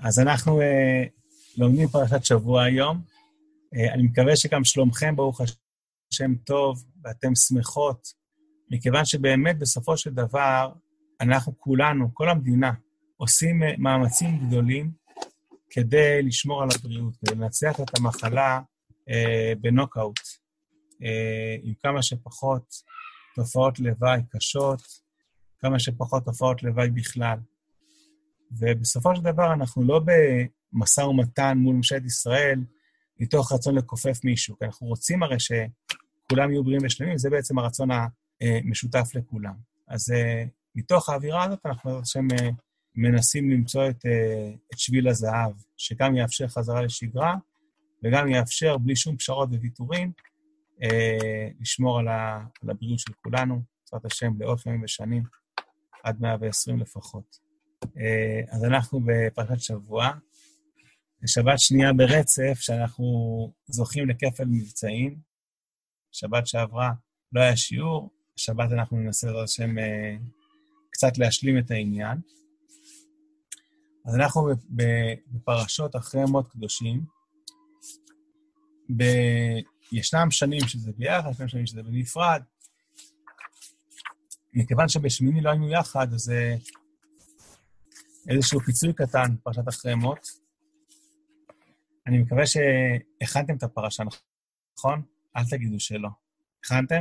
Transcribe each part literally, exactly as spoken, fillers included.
אז אנחנו אה, לומדים פרשת שבוע היום. אה, אני מקווה שגם שלומכם ברוך השם טוב, ואתם שמחות, מכיוון שבאמת בסופו של דבר, אנחנו כולנו, כל המדינה, עושים אה, מאמצים גדולים כדי לשמור על הבריאות, כדי לנצח את המחלה אה, בנוקאוט, אה, עם כמה שפחות תופעות לוואי קשות, כמה שפחות תופעות לוואי בכלל. ובסופו של דבר אנחנו לא במשא ומתן מול ממשלת ישראל, מתוך רצון לכופף מישהו, כי אנחנו רוצים הרי שכולם יהיו בריאים ושלמים, זה בעצם הרצון המשותף לכולם. אז מתוך האווירה הזאת אנחנו בעצם מנסים למצוא את, את שביל הזהב, שגם יאפשר חזרה לשגרה, וגם יאפשר בלי שום פשרות וויתורים, לשמור על, ה, על הבריאות של כולנו, בעזרת השם לעוד ימים ושנים, עד מאה ועשרים לפחות. אז אנחנו בפרשת שבוע, שבת שנייה ברצף, שאנחנו זוכים לכפל מבצעים. שבת שעברה לא היה שיעור, שבת אנחנו ננסה לעשות השם קצת להשלים את העניין. אז אנחנו בפרשות אחרי ימות קדושים, ב... ישנם שנים שזה ביחד, ישנם שנים שזה בנפרד. מכיוון שבשמיני לא היינו יחד, אז זה איזשהו פיצוי קטן, פרשת אחרי ימות. אני מקווה שהכנתם את הפרשה, נכון? אל תגידו שלא. הכנתם?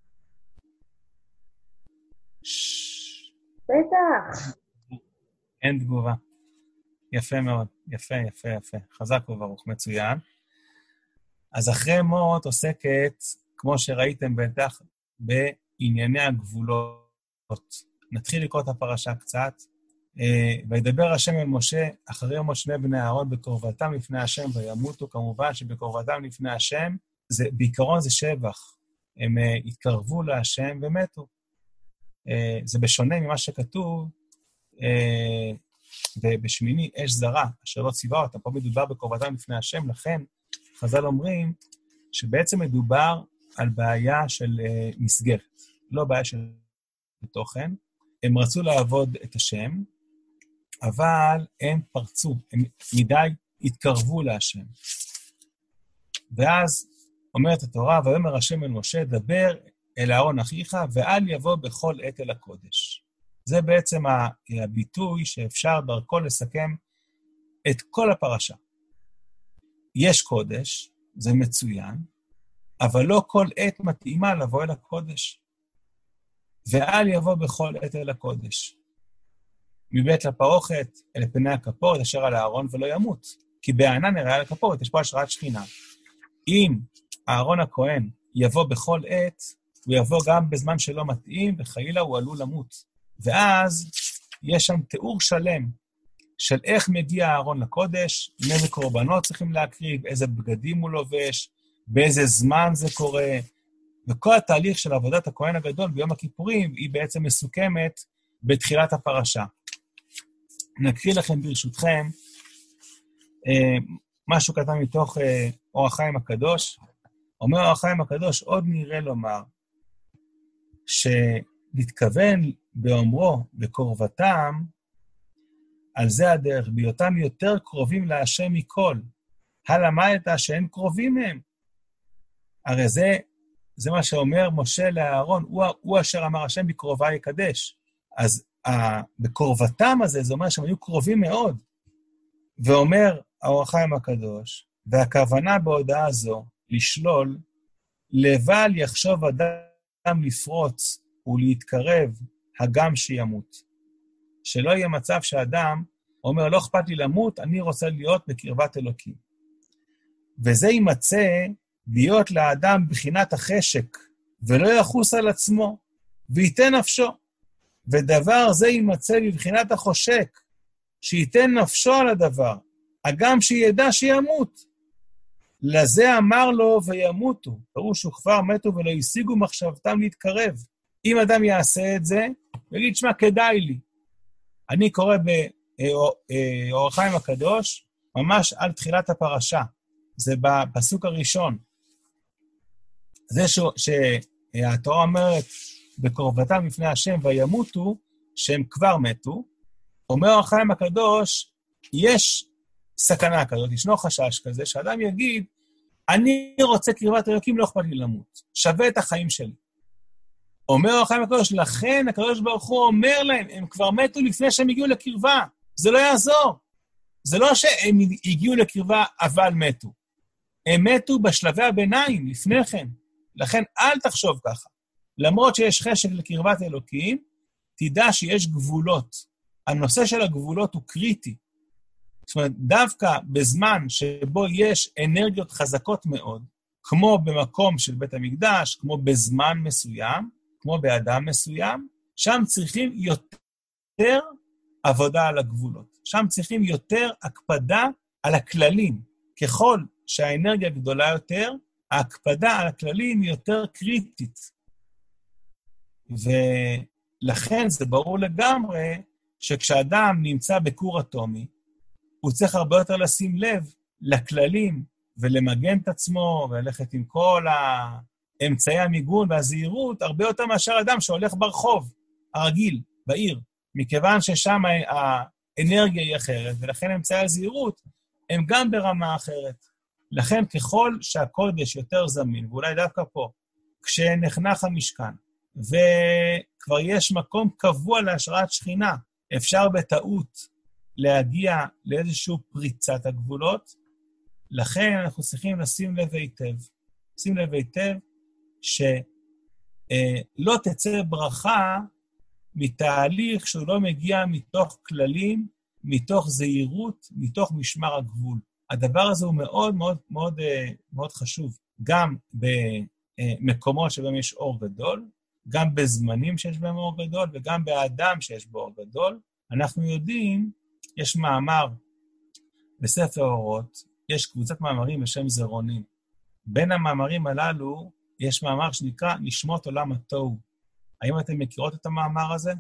בטח. אין תגובה. יפה מאוד. יפה, יפה, יפה. חזק וברוך, מצוין. אז אחרי ימות עוסקת, כמו שראיתם בטח, בענייני הגבולות. נתחיל לקרוא את הפרשה קצת. וידבר השם אל משה, אחרי יום שני בני אהרון בקרבתם לפני השם וימותו, כמובן שבקרבתם לפני השם, זה, בעיקרון זה שבח. הם uh, התקרבו להשם ומתו. Uh, זה בשונה ממה שכתוב, uh, בשמיני אש זרה, אשר לא ציווה אותה, פה מדובר בקרבתם לפני השם, לכן חז"ל אומרים שבעצם מדובר על בעיה של uh, מסגרת, לא בעיה של תוכן. הם רצו לעבוד את השם, אבל הם פרצו, הם מדי התקרבו להשם. ואז אומרת התורה, ויאמר השם אל משה, דבר אל אהרון אחיך, ואל יבוא בכל עת אל הקודש. זה בעצם הביטוי שאפשר דרכו לסכם את כל הפרשה. יש קודש, זה מצוין, אבל לא כל עת מתאימה לבוא אל הקודש. ואל יבוא בכל עת אל הקודש. מבית לפרוכת אל פני הכפורת אשר על הארון ולא ימות, כי בענן נראה על הכפורת, יש פה השראת שכינה. אם הארון הכהן יבוא בכל עת, הוא יבוא גם בזמן שלא מתאים, וחלילה הוא עלול למות. ואז יש שם תיאור שלם של איך מגיע הארון לקודש, עם איזה קורבנות צריכים להקריב, איזה בגדים הוא לובש, באיזה זמן זה קורה, וכל התהליך של עבודת הכהן הגדול ביום הכיפורים היא בעצם מסוכמת בתחילת הפרשה. נקריא לכם ברשותכם משהו קטן מתוך אור החיים הקדוש. אומר אור החיים הקדוש, עוד נראה לומר, שנתכוון באומרו בקרבתם, על זה הדרך, בהיותם יותר קרובים להשם מכל. הלמדת שאין קרובים מהם. הרי זה, זה מה שאומר משה לאהרון, הוא, הוא אשר אמר השם בקרובה יקדש. אז ה, בקרבתם הזה, זה אומר שהם היו קרובים מאוד. ואומר האור החיים הקדוש, והכוונה בהודעה הזו, לשלול, לבל יחשוב אדם לפרוץ ולהתקרב, הגם שימות. שלא יהיה מצב שאדם אומר, לא אכפת לי למות, אני רוצה להיות בקרבת אלוקים. וזה יימצא להיות לאדם בחינת החשק, ולא יחוס על עצמו, וייתן נפשו. ודבר זה יימצא בבחינת החושק, שייתן נפשו על הדבר, הגם שידע שימות. לזה אמר לו וימותו, פירוש וכבר מתו ולא השיגו מחשבתם להתקרב. אם אדם יעשה את זה, ויגיד, שמה, כדאי לי. אני קורא באור החיים הקדוש, ממש על תחילת הפרשה. זה בפסוק הראשון. זה שהתורה אומרת, בקרבתם לפני השם וימותו, שהם כבר מתו. אומר אור החיים הקדוש, יש סכנה כזאת, ישנו חשש כזה, שאדם יגיד, אני רוצה קרבת אלוקים, לא אכפת לי למות. שווה את החיים שלי. אומר החיים הקדוש, לכן הקדוש ברוך הוא אומר להם, הם כבר מתו לפני שהם הגיעו לקרבה. זה לא יעזור. זה לא שהם הגיעו לקרבה, אבל מתו. הם מתו בשלבי הביניים, לפני כן. לכן אל תחשוב ככה. למרות שיש חשק לקרבת אלוקים, תדע שיש גבולות. הנושא של הגבולות הוא קריטי. זאת אומרת, דווקא בזמן שבו יש אנרגיות חזקות מאוד, כמו במקום של בית המקדש, כמו בזמן מסוים, כמו באדם מסוים, שם צריכים יותר עבודה על הגבולות. שם צריכים יותר הקפדה על הכללים. ככל שהאנרגיה גדולה יותר, ההקפדה על הכללים היא יותר קריטית. ולכן זה ברור לגמרי שכשאדם נמצא בכור אטומי, הוא צריך הרבה יותר לשים לב לכללים ולמגן את עצמו וללכת עם כל האמצעי המיגון והזהירות, הרבה יותר מאשר אדם שהולך ברחוב הרגיל, בעיר, מכיוון ששם האנרגיה היא אחרת, ולכן אמצעי הזהירות הם גם ברמה אחרת. לכן ככל שהקודש יותר זמין, ואולי דווקא פה, כשנחנך המשכן, וכבר יש מקום קבוע להשראת שכינה, אפשר בטעות להגיע לאיזשהו פריצת הגבולות, לכן אנחנו צריכים לשים לב היטב. שים לב היטב שלא תצא ברכה מתהליך שהוא לא מגיע מתוך כללים, מתוך זהירות, מתוך משמר הגבול. הדבר הזה הוא מאוד מאוד מאוד, מאוד חשוב, גם במקומות שבהם יש אור גדול, גם בזמנים שיש בהם אור גדול, וגם באדם שיש בו אור גדול. אנחנו יודעים, יש מאמר בספר אורות, יש קבוצת מאמרים בשם זרעונים. בין המאמרים הללו, יש מאמר שנקרא נשמות עולם התוהו. האם אתם מכירות את המאמר הזה?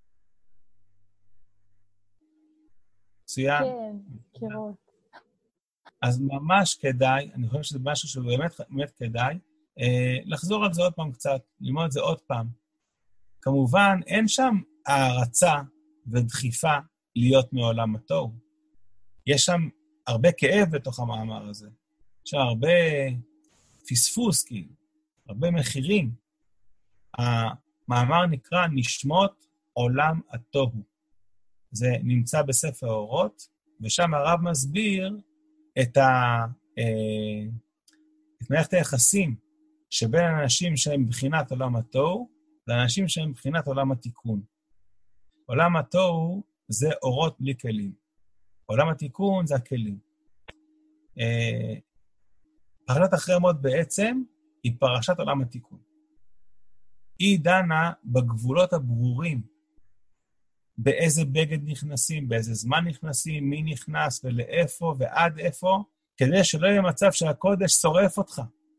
מצוין? כן, מכירות. אז ממש כדאי, אני חושב שזה משהו שהוא באמת, באמת כדאי, אה, לחזור על זה עוד פעם קצת, ללמוד את זה עוד פעם. כמובן, אין שם הערצה ודחיפה להיות מעולם התוהו. יש שם הרבה כאב בתוך המאמר הזה. יש שם הרבה פספוס, כאילו, הרבה מחירים. המאמר נקרא נשמות עולם התוהו. זה נמצא בספר אורות, ושם הרב מסביר את, ה, אה, את מערכת היחסים שבין אנשים שהם בחינת עולם התוהו, לאנשים שהם בחינת עולם התיקון. עולם התוהו זה אורות בלי כלים. עולם התיקון זה הכלים. אה, פרשת אחרי מות בעצם היא פרשת עולם התיקון. היא דנה בגבולות הברורים, באיזה בגד נכנסים, באיזה זמן נכנסים, מי נכנס ולאיפה ועד איפה, כדי שלא יהיה מצב שהקודש שורף אותך.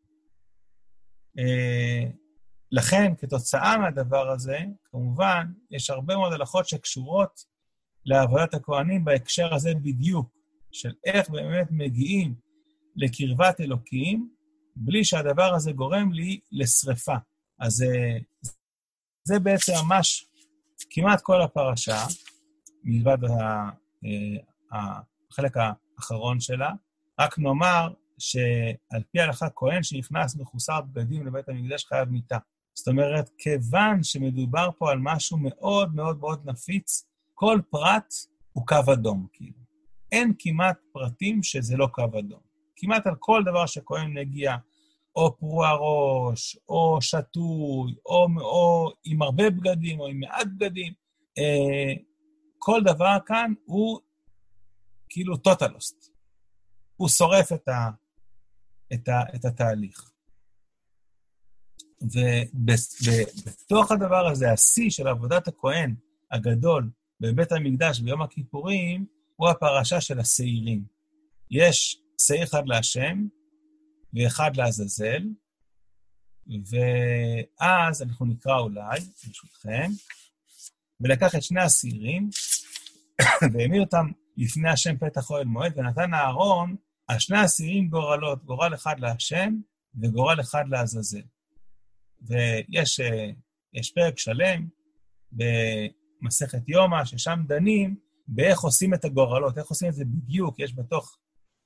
אה, לכן, כתוצאה מהדבר הזה, כמובן, יש הרבה מאוד הלכות שקשורות לעבודת הכהנים בהקשר הזה בדיוק, של איך באמת מגיעים לקרבת אלוקים, בלי שהדבר הזה גורם לי לשריפה. אז זה בעצם ממש כמעט כל הפרשה, מלבד החלק האחרון שלה, רק נאמר שעל פי ההלכה כהן שנכנס מחוסר בגדים לבית המקדש חייב מיתה. זאת אומרת, כיוון שמדובר פה על משהו מאוד מאוד מאוד נפיץ, כל פרט הוא קו אדום, כאילו. אין כמעט פרטים שזה לא קו אדום. כמעט על כל דבר שכהן מגיע, או פרוע ראש, או שטוי, או, או עם הרבה בגדים, או עם מעט בגדים, אה, כל דבר כאן הוא כאילו טוטלוסט. הוא שורף את, ה, את, ה, את התהליך. ובתוך הדבר הזה, השיא של עבודת הכהן הגדול בבית המקדש ביום הכיפורים, הוא הפרשה של השעירים. יש שעיר אחד להשם, ואחד לעזאזל, ואז אנחנו נקרא אולי, ברשותכם, ולקח את שני השעירים, והעמיד אותם לפני השם פתח אוהל מועד, ונתן אהרון על שני השעירים גורלות, גורל אחד להשם, וגורל אחד לעזאזל. ויש יש פרק שלם במסכת יומא, ששם דנים באיך עושים את הגורלות, איך עושים את זה בדיוק, יש בתוך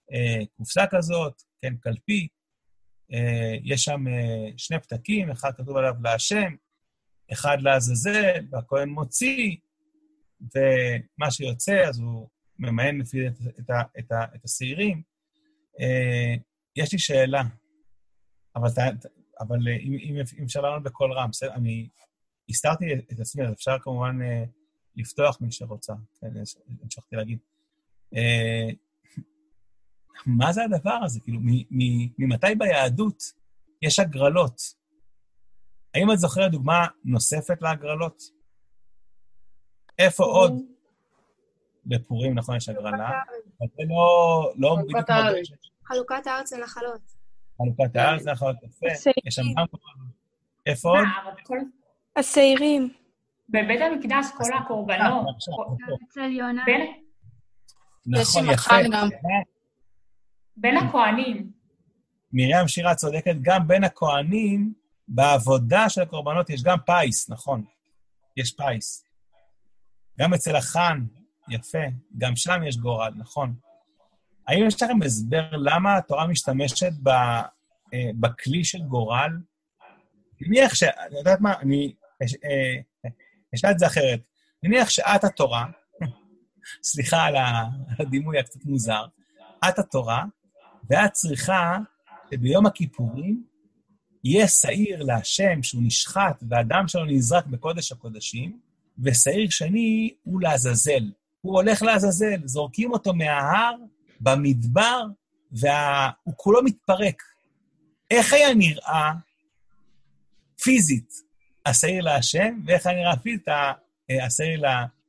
אה, קופסה כזאת, כן, קלפי, אה, יש שם אה, שני פתקים, אחד כתוב עליו להשם, אחד לעזאזל, והכהן מוציא, ומה שיוצא, אז הוא ממאן לפי את, את, ה, את, ה, את השעירים. אה, יש לי שאלה, אבל, אבל אם, אם, אם אפשר לענות בכל רם, בסדר? אני הסתרתי את עצמי, אז אפשר כמובן אה, לפתוח מי שרוצה, כן, המשכתי להגיד. אה, מה זה הדבר הזה? כאילו, ממתי ביהדות יש הגרלות? האם את זוכרת דוגמה נוספת להגרלות? איפה עוד? בפורים, נכון, יש הגרלה. זה לא, לא בדיוק מודד. חלוקת הארץ לנחלות. חלוקת הארץ לנחלות, יפה. יש שם גם... איפה עוד? השעירים. בבית המקדש כל הקורבנות. אצל יונה. נכון, יפה. בין הכהנים. מרים שירה צודקת, גם בין הכהנים, בעבודה של הקורבנות יש גם פייס, נכון? יש פייס. גם אצל החן, יפה, גם שם יש גורל, נכון. האם יש לכם הסבר למה התורה משתמשת ב, אה, בכלי של גורל? נניח ש... אני יודעת מה, אני... אה, אשאל את זה אחרת. נניח שאת התורה, סליחה על הדימוי הקצת מוזר, את התורה, ואת צריכה שביום הכיפורים יהיה שעיר להשם שהוא נשחט, והדם שלו נזרק בקודש הקודשים, ושעיר שני הוא לעזאזל. הוא הולך לעזאזל, זורקים אותו מההר, במדבר, והוא כולו מתפרק. איך היה נראה פיזית השעיר להשם, ואיך היה נראה פיזית השעיר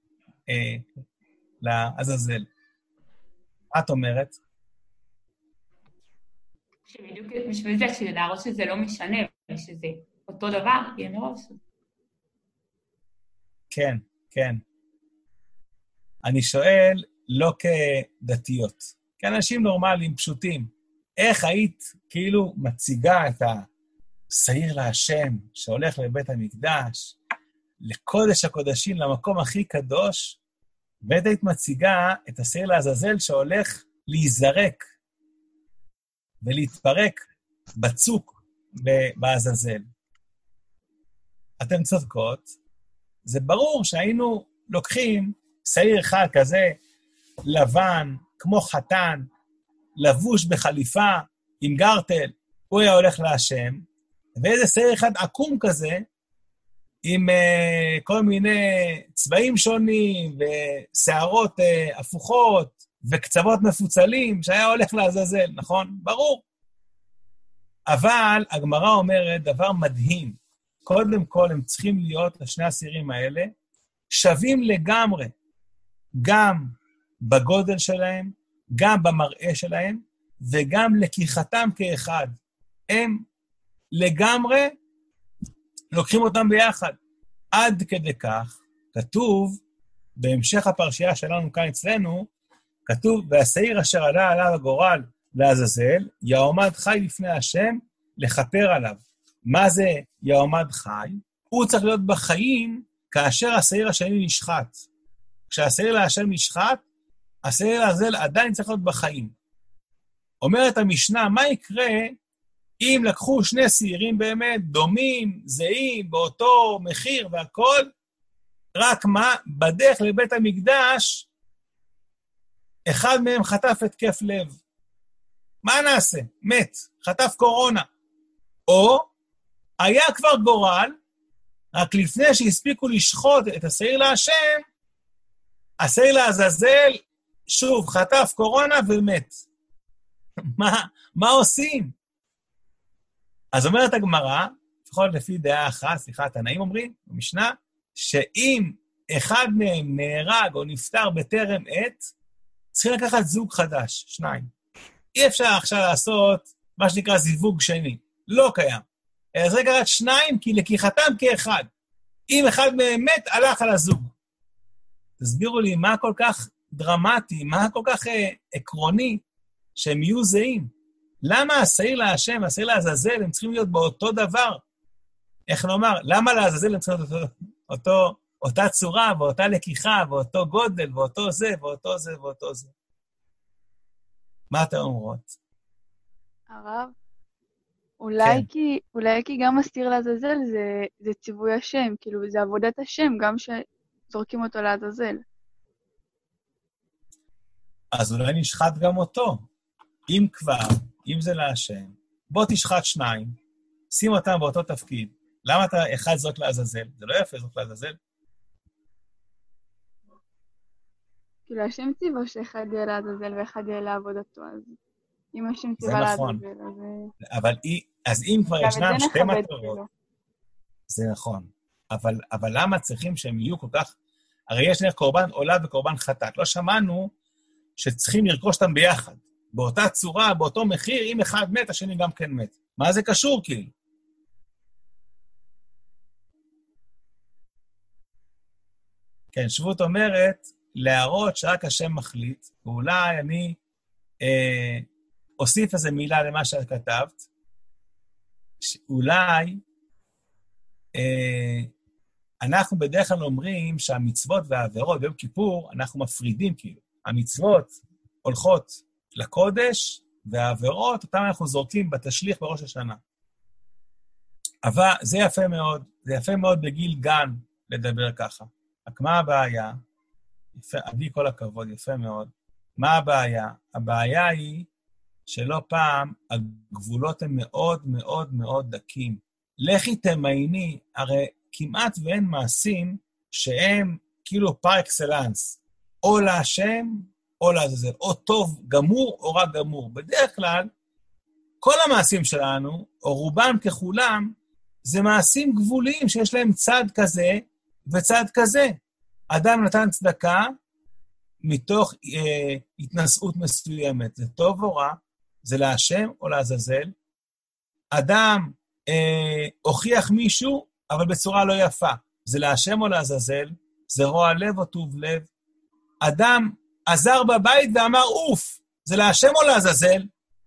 לעזאזל? את אומרת? שבדיוק בשביל זה, שזה להראות שזה לא משנה, ושזה אותו דבר, יהיה מראש. כן, כן. אני שואל לא כדתיות, כאנשים נורמליים, פשוטים. איך היית כאילו מציגה את השעיר להשם, שהולך לבית המקדש, לקודש הקודשים, למקום הכי קדוש, ואת היית מציגה את השעיר לעזאזל שהולך להיזרק, ולהתפרק בצוק בעזאזל. אתם צודקות, זה ברור שהיינו לוקחים שעיר אחד כזה, לבן, כמו חתן, לבוש בחליפה, עם גרטל, הוא היה הולך להשם, ואיזה שעיר אחד עקום כזה, עם uh, כל מיני צבעים שונים, ושערות uh, הפוכות, וקצוות מפוצלים, שהיה הולך לעזאזל, נכון? ברור. אבל הגמרא אומרת דבר מדהים. קודם כל הם צריכים להיות, לשני השעירים האלה, שווים לגמרי, גם בגודל שלהם, גם במראה שלהם, וגם לקיחתם כאחד. הם לגמרי לוקחים אותם ביחד. עד כדי כך, כתוב, בהמשך הפרשייה שלנו כאן אצלנו, כתוב, והשעיר אשר עלה עליו הגורל לעזאזל, יעמד חי לפני השם לכפר עליו. מה זה יעמד חי? הוא צריך להיות בחיים כאשר השעיר השני נשחט. כשהשעיר להשם נשחט, השעיר לעזאזל עדיין צריך להיות בחיים. אומרת המשנה, מה יקרה אם לקחו שני שעירים באמת דומים, זהים, באותו מחיר והכל, רק מה, בדרך לבית המקדש, אחד מהם חטף התקף לב. מה נעשה? מת, חטף קורונה. או היה כבר גורל, רק לפני שהספיקו לשחוט את השעיר להשם, השעיר לעזאזל, שוב, חטף קורונה ומת. מה, מה עושים? אז אומרת הגמרא, לפחות לפי דעה אחת, סליחה, התנאים אומרים, במשנה, שאם אחד מהם נהרג או נפטר בטרם עת, צריכים לקחת זוג חדש, שניים. אי אפשר עכשיו לעשות מה שנקרא זיווג שני. לא קיים. אז רגע רק שניים, כי לקיחתם כאחד. אם אחד מהם מת, הלך על הזוג. תסבירו לי מה כל כך דרמטי, מה כל כך אה, עקרוני, שהם יהיו זהים. למה השעיר להשם, השעיר לעזאזל, הם צריכים להיות באותו דבר? איך נאמר? למה לעזאזל הם צריכים להיות אותו, אותו, אותה צורה, ואותה לקיחה, ואותו גודל, ואותו זה, ואותו זה, ואותו זה? מה אתם אומרות? הרב, אולי כי, אולי כי גם מסתיר לעזאזל זה, זה ציווי השם, כאילו זה עבודת השם, גם שזורקים אותו לעזאזל. אז אולי נשחט גם אותו. אם כבר, אם זה להשם, בוא תשחט שניים, שים אותם באותו תפקיד. למה אתה אחד זרוק לעזאזל? זה לא יפה זרוק לעזאזל. כאילו השם ציווה שאחד יהיה לעזאזל ואחד יהיה לעבודתו, אז אם השם זה ציווה נכון. לעזאזל, אז... אבל אי- אז אם כבר גם את ישנם זה שתי נכבד, מטרות, כאילו. זה נכון. אבל, אבל למה צריכים שהם יהיו כל כך... הרי יש לך קורבן עולה וקורבן חטאת. לא שמענו שצריכים לרכוש אותם ביחד. באותה צורה, באותו מחיר, אם אחד מת, השני גם כן מת. מה זה קשור, כאילו? כן, שבות אומרת, להראות שרק השם מחליט, ואולי אני אה, אוסיף איזו מילה למה שאת כתבת, שאולי אה, אנחנו בדרך כלל אומרים שהמצוות והעבירות ביום כיפור, אנחנו מפרידים כאילו. המצוות הולכות לקודש, והעבירות, אותם אנחנו זורקים בתשליך בראש השנה. אבל זה יפה מאוד, זה יפה מאוד בגיל גן לדבר ככה. רק מה הבעיה? יפה, עדי כל הכבוד, יפה מאוד. מה הבעיה? הבעיה היא שלא פעם הגבולות הם מאוד מאוד מאוד דקים. לכי תמייני, הרי כמעט ואין מעשים שהם כאילו פר אקסלנס, או להשם או לעזאזל, או טוב גמור או רע גמור. בדרך כלל, כל המעשים שלנו, או רובם ככולם, זה מעשים גבוליים שיש להם צד כזה וצד כזה. אדם נתן צדקה מתוך אה, התנשאות מסוימת. זה טוב או רע? זה להשם או לעזאזל? אדם אה, הוכיח מישהו, אבל בצורה לא יפה. זה להשם או לעזאזל? זה רוע לב או טוב לב? אדם עזר בבית ואמר אוף, זה להשם או לעזאזל?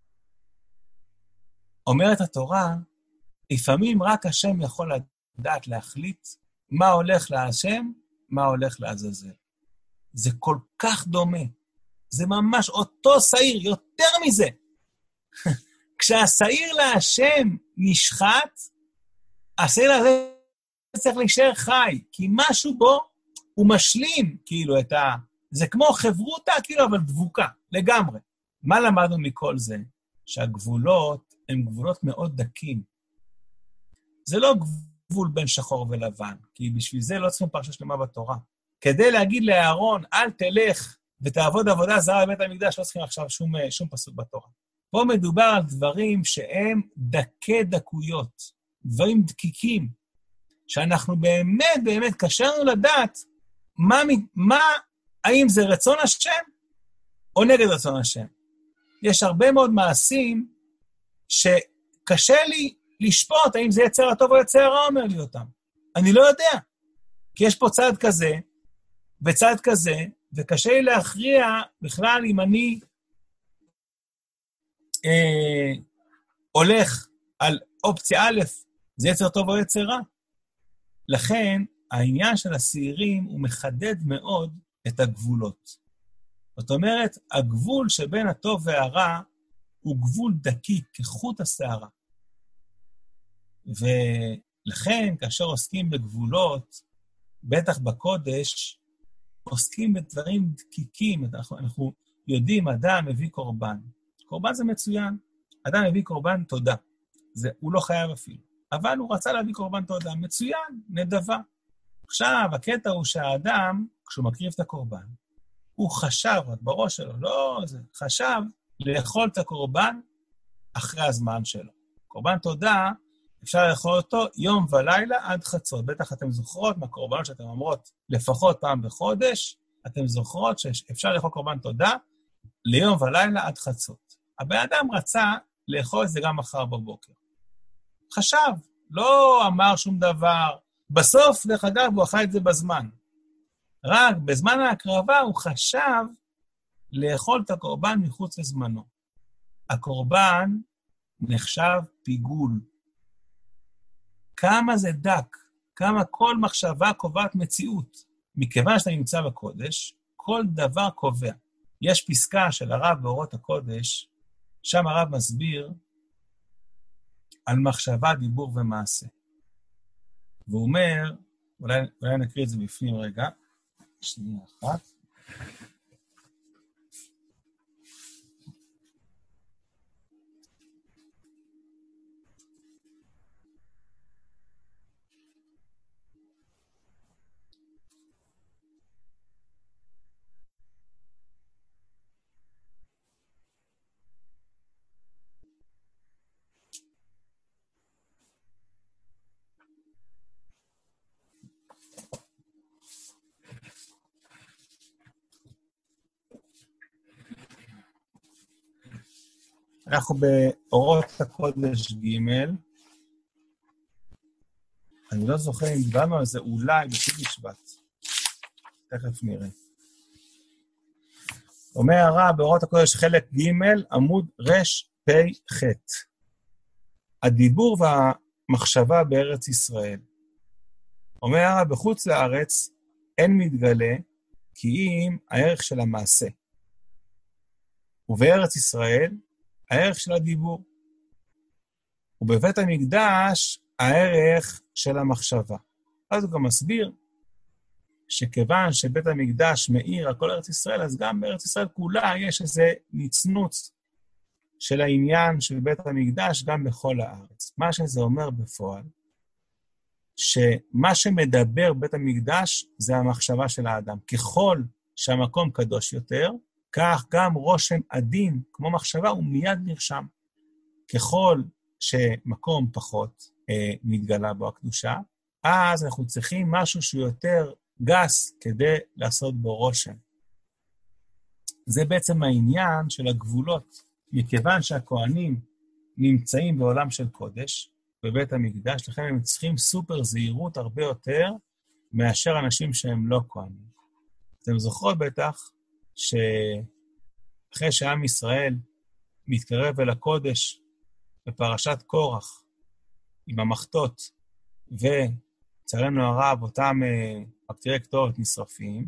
אומרת התורה, לפעמים רק השם יכול לדעת להחליט מה הולך להשם, מה הולך לעזאזל. זה כל כך דומה. זה ממש אותו שעיר, יותר מזה. כשהשעיר להשם נשחט, השעיר הזה צריך להישאר חי, כי משהו בו הוא משלים, כאילו, את ה... זה כמו חברותה, כאילו, אבל דבוקה, לגמרי. מה למדנו מכל זה? שהגבולות הם גבולות מאוד דקים. זה לא גבול בין שחור ולבן, כי בשביל זה לא צריכים פרשה שלמה בתורה. כדי להגיד לאהרון, אל תלך ותעבוד עבודה זרה בבית המקדש, לא צריכים עכשיו שום, שום פסוק בתורה. פה מדובר על דברים שהם דקי דקויות, דברים דקיקים, שאנחנו באמת, באמת קשה לנו לדעת מה, מה, האם זה רצון השם או נגד רצון השם. יש הרבה מאוד מעשים שקשה לי לשפוט האם זה יצר הטוב או יצר הרע, אומר לי אותם. אני לא יודע, כי יש פה צד כזה וצד כזה, וקשה לי להכריע בכלל אם אני אה, הולך על אופציה א', זה יצר טוב או יצר רע. לכן, העניין של השעירים הוא מחדד מאוד את הגבולות. זאת אומרת, הגבול שבין הטוב והרע הוא גבול דקיק, כחוט השערה. ולכן, כאשר עוסקים בגבולות, בטח בקודש, עוסקים בדברים דקיקים. אנחנו, אנחנו יודעים, אדם מביא קורבן. קורבן זה מצוין. אדם מביא קורבן תודה. זה, הוא לא חייב אפילו. אבל הוא רצה להביא קורבן תודה. מצוין, נדבה. עכשיו, הקטע הוא שהאדם, כשהוא מקריב את הקורבן, הוא חשב, רק בראש שלו, לא, זה חשב לאכול את הקורבן אחרי הזמן שלו. קורבן תודה, אפשר לאכול אותו יום ולילה עד חצות. בטח אתם זוכרות מהקורבנות שאתם אומרות לפחות פעם בחודש, אתם זוכרות שאפשר לאכול קורבן תודה ליום ולילה עד חצות. הבן אדם רצה לאכול את זה גם מחר בבוקר. חשב, לא אמר שום דבר. בסוף, דרך אגב, הוא אכל את זה בזמן. רק בזמן ההקרבה הוא חשב לאכול את הקורבן מחוץ לזמנו. הקורבן נחשב פיגול. כמה זה דק, כמה כל מחשבה קובעת מציאות. מכיוון שאתה נמצא בקודש, כל דבר קובע. יש פסקה של הרב באורות הקודש, שם הרב מסביר על מחשבה, דיבור ומעשה. והוא אומר, אולי, אולי נקריא את זה בפנים רגע, שנייה אחת. אנחנו באורות הקודש ג', אני לא זוכר אם דיברנו על זה אולי בט"ו בשבט, תכף נראה. אומר הרב באורות הקודש חלק ג' עמוד רש פי ח', הדיבור והמחשבה בארץ ישראל. אומר הרב בחוץ לארץ אין מתגלה כי אם הערך של המעשה, ובארץ ישראל הערך של הדיבור, ובבית המקדש הערך של המחשבה. אז הוא גם מסביר שכיוון שבית המקדש מאיר על כל ארץ ישראל, אז גם בארץ ישראל כולה יש איזה נצנוץ של העניין של בית המקדש גם בכל הארץ. מה שזה אומר בפועל, שמה שמדבר בית המקדש זה המחשבה של האדם. ככל שהמקום קדוש יותר, כך גם רושם עדין, כמו מחשבה, הוא מיד נרשם. ככל שמקום פחות אה, מתגלה בו הקדושה, אז אנחנו צריכים משהו שהוא יותר גס כדי לעשות בו רושם. זה בעצם העניין של הגבולות. מכיוון שהכהנים נמצאים בעולם של קודש, בבית המקדש, לכן הם צריכים סופר זהירות הרבה יותר מאשר אנשים שהם לא כהנים. אתם זוכרות בטח, שאחרי שעם ישראל מתקרב אל הקודש בפרשת קורח עם המחתות, וצלנו הרב, אותם מקטירי קטורת נשרפים,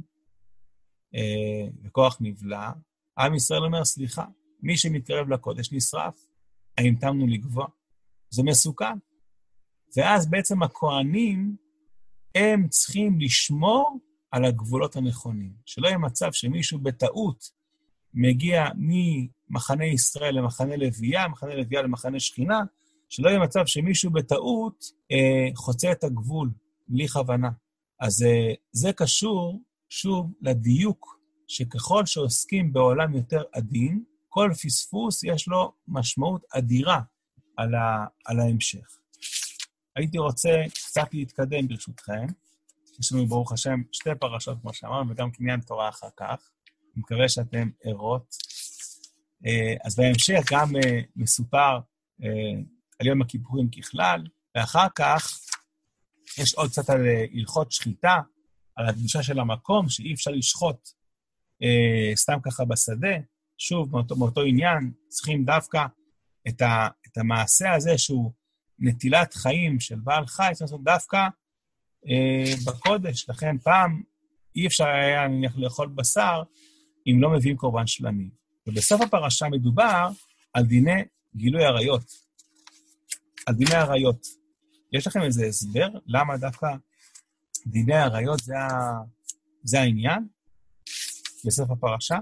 וכוח נבלע, עם ישראל אומר, סליחה, מי שמתקרב לקודש נשרף, האם תמנו לגבוע? זה מסוכן. ואז בעצם הכהנים, הם צריכים לשמור על הגבולות הנכונים. שלא יהיה מצב שמישהו בטעות מגיע ממחנה ישראל למחנה לוויה, מחנה לוויה למחנה שכינה, שלא יהיה מצב שמישהו בטעות אה, חוצה את הגבול, בלי כוונה. אז אה, זה קשור, שוב, לדיוק, שככל שעוסקים בעולם יותר עדין, כל פספוס יש לו משמעות אדירה על, ה, על ההמשך. הייתי רוצה קצת להתקדם ברשותכם. יש לנו ברוך השם שתי פרשות כמו שאמרנו, וגם קניין תורה אחר כך. אני מקווה שאתם ערות. אז בהמשך גם מסופר על יום הכיפורים ככלל, ואחר כך יש עוד קצת על הלכות שחיטה, על הקדושה של המקום, שאי אפשר לשחוט סתם ככה בשדה. שוב, מאותו, מאותו עניין, צריכים דווקא את, ה, את המעשה הזה שהוא נטילת חיים של בעל חי, צריך לעשות דווקא אה, בקודש. לכן פעם אי אפשר היה נניח לאכול בשר אם לא מביאים קורבן שלמים. ובסוף הפרשה מדובר על דיני גילוי עריות. על דיני עריות. יש לכם איזה הסבר? למה דווקא דיני עריות זה, ה, זה העניין? בסוף הפרשה?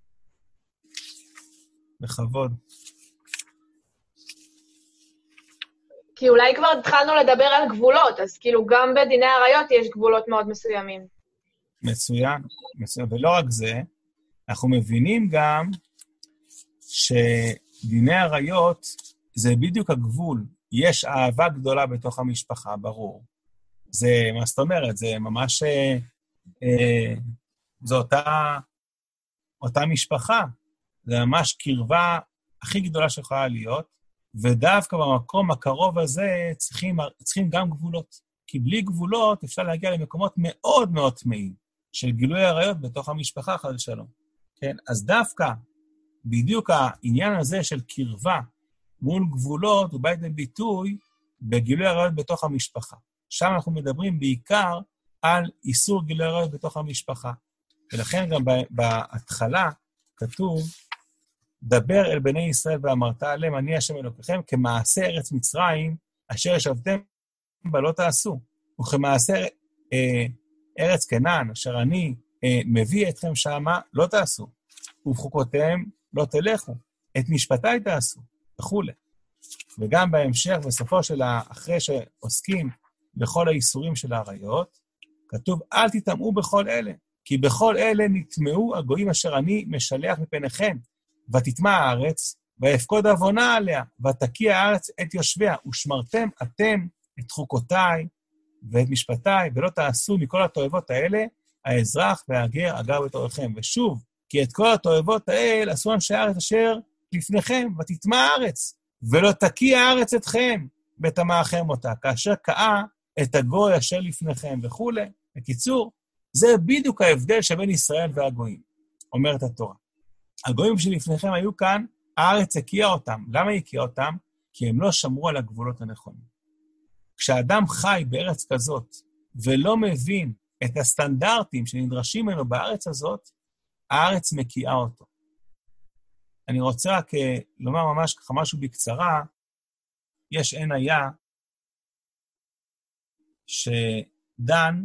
בכבוד. כי אולי כבר התחלנו לדבר על גבולות, אז כאילו גם בדיני עריות יש גבולות מאוד מסוימים. מצוין, מצוין. ולא רק זה, אנחנו מבינים גם שדיני עריות זה בדיוק הגבול. יש אהבה גדולה בתוך המשפחה, ברור. זה, מה זאת אומרת? זה ממש, אה, אה, זו אותה, אותה משפחה. זה ממש קרבה הכי גדולה שיכולה להיות, ודווקא במקום הקרוב הזה צריכים, צריכים גם גבולות. כי בלי גבולות אפשר להגיע למקומות מאוד מאוד טמאים, של גילוי עריות בתוך המשפחה, חד ושלום. כן? אז דווקא, בדיוק העניין הזה של קרבה מול גבולות, הוא בא לידי ביטוי בגילוי עריות בתוך המשפחה. שם אנחנו מדברים בעיקר על איסור גילוי עריות בתוך המשפחה. ולכן גם בהתחלה, כתוב, דבר אל בני ישראל ואמרת עליהם, אני השם אלוקיכם, כמעשה ארץ מצרים, אשר ישבתם בה לא תעשו, וכמעשה אה, ארץ כנען, אשר אני אה, מביא אתכם שמה, לא תעשו, ובחוקותיהם לא תלכו, את משפטיי תעשו, וכו'. וגם בהמשך, בסופו של אחרי שעוסקים בכל האיסורים של העריות, כתוב, אל תטמאו בכל אלה, כי בכל אלה נטמאו הגויים אשר אני משלח מפניכם, ותטמא הארץ, ויפקוד עוונה עליה, ותקיע הארץ את יושביה, ושמרתם אתם את חוקותיי ואת משפטיי, ולא תעשו מכל התועבות האלה, האזרח והגר אגר בתורכם. ושוב, כי את כל התועבות האלה עשו אנשי הארץ אשר לפניכם, ותטמא הארץ, ולא תקיע הארץ אתכם, ותמאכם אותה, כאשר קעה את הגוי אשר לפניכם וכו'. בקיצור, זה בדיוק ההבדל שבין ישראל והגויים, אומרת התורה. הגויים שלפניכם היו כאן, הארץ הקיעה אותם. למה היא הקיעה אותם? כי הם לא שמרו על הגבולות הנכונים. כשאדם חי בארץ כזאת, ולא מבין את הסטנדרטים שנדרשים ממנו בארץ הזאת, הארץ מקיעה אותו. אני רוצה רק לומר ממש ככה משהו בקצרה, יש עין היה שדן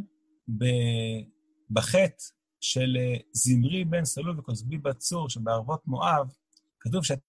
בחטא של זמרי בן סלול וכוזבי בת צור, שבערבות מואב, כתוב שהייתה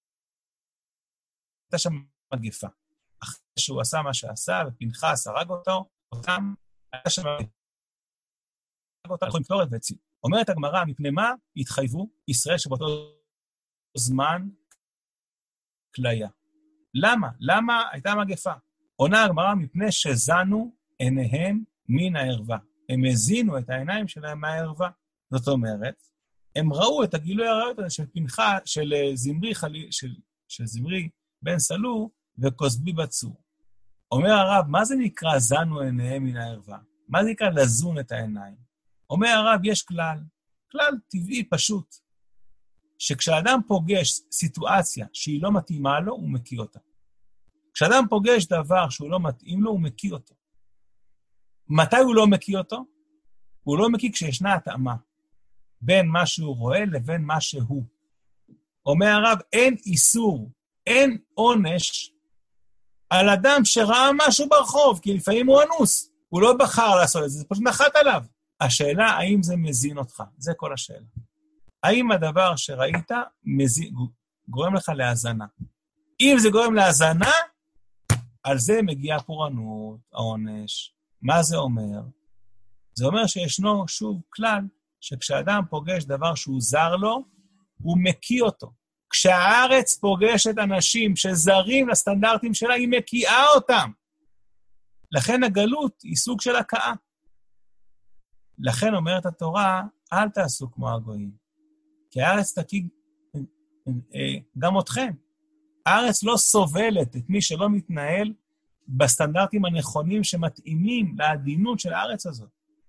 שם מגפה. אחרי שהוא עשה מה שעשה, ופנחס הרג אותו, אותם, הייתה שם מגפה. אותם יכולים קטורת והציל. אומרת הגמרא, מפני מה התחייבו ישראל שבאותו זמן כליה. למה? למה הייתה מגפה? עונה הגמרא מפני שזנו עיניהם מן הערווה. הם הזינו את העיניים שלהם מהערווה. זאת אומרת, הם ראו את הגילוי העריות הזה של פנחה, של זמרי, חלי, של, של זמרי בן סלו וכוזבי בצור. אומר הרב, מה זה נקרא זנו עיניהם מן הערווה? מה זה נקרא לזון את העיניים? אומר הרב, יש כלל, כלל טבעי פשוט, שכשאדם פוגש סיטואציה שהיא לא מתאימה לו, הוא מקיא אותה. כשאדם פוגש דבר שהוא לא מתאים לו, הוא מקיא אותו. מתי הוא לא מקיא אותו? הוא לא מקיא כשישנה התאמה בין מה שהוא רואה לבין מה שהוא. אומר הרב, אין איסור, אין עונש על אדם שראה משהו ברחוב, כי לפעמים הוא אנוס. הוא לא בחר לעשות את זה, זה פשוט נחת עליו. השאלה, האם זה מזין אותך? זה כל השאלה. האם הדבר שראית מזין, גורם לך להזנה? אם זה גורם להזנה, על זה מגיעה פורענות, העונש. מה זה אומר? זה אומר שישנו שוב כלל, שכשאדם פוגש דבר שהוא זר לו, הוא מקיא אותו. כשהארץ פוגשת אנשים שזרים לסטנדרטים שלה, היא מקיאה אותם. לכן הגלות היא סוג של הקאה. לכן אומרת התורה, אל תעשו כמו הגויים. כי הארץ תקיא גם אתכם. הארץ לא סובלת את מי שלא מתנהל בסטנדרטים הנכונים שמתאימים לעדינות של הארץ הזאת.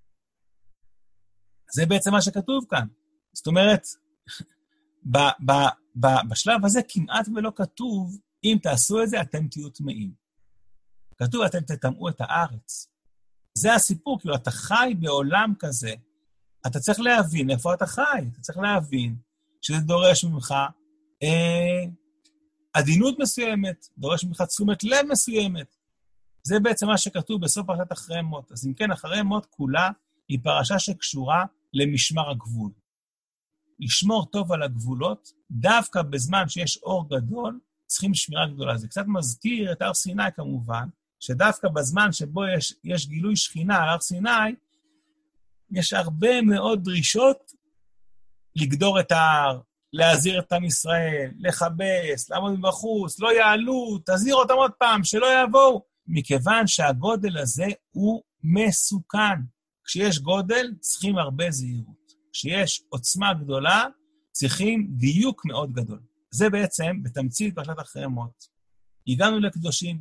זה בעצם מה שכתוב כאן. זאת אומרת, ב- ב- ב- בשלב הזה כמעט ולא כתוב, אם תעשו את זה, אתם תהיו טמאים. כתוב, אתם תטמאו את הארץ. זה הסיפור, כאילו אתה חי בעולם כזה, אתה צריך להבין איפה אתה חי, אתה צריך להבין שזה דורש ממך אה, עדינות מסוימת, דורש ממך תשומת לב מסוימת. זה בעצם מה שכתוב בסוף פרשת אחרי מות. אז אם כן, אחרי מות כולה היא פרשה שקשורה למשמר הגבול. לשמור טוב על הגבולות, דווקא בזמן שיש אור גדול, צריכים שמירה גדולה. זה קצת מזכיר את הר סיני כמובן, שדווקא בזמן שבו יש, יש גילוי שכינה על הר סיני, יש הרבה מאוד דרישות לגדור את ההר, להזהיר את עם ישראל, לחבס, לעמוד מבחוץ, לא יעלו, תזהיר אותם עוד פעם, שלא יבואו, מכיוון שהגודל הזה הוא מסוכן. כשיש גודל, צריכים הרבה זהירות. כשיש עוצמה גדולה, צריכים דיוק מאוד גדול. זה בעצם, בתמצית פרשת אחרי מות. הגענו לקדושים.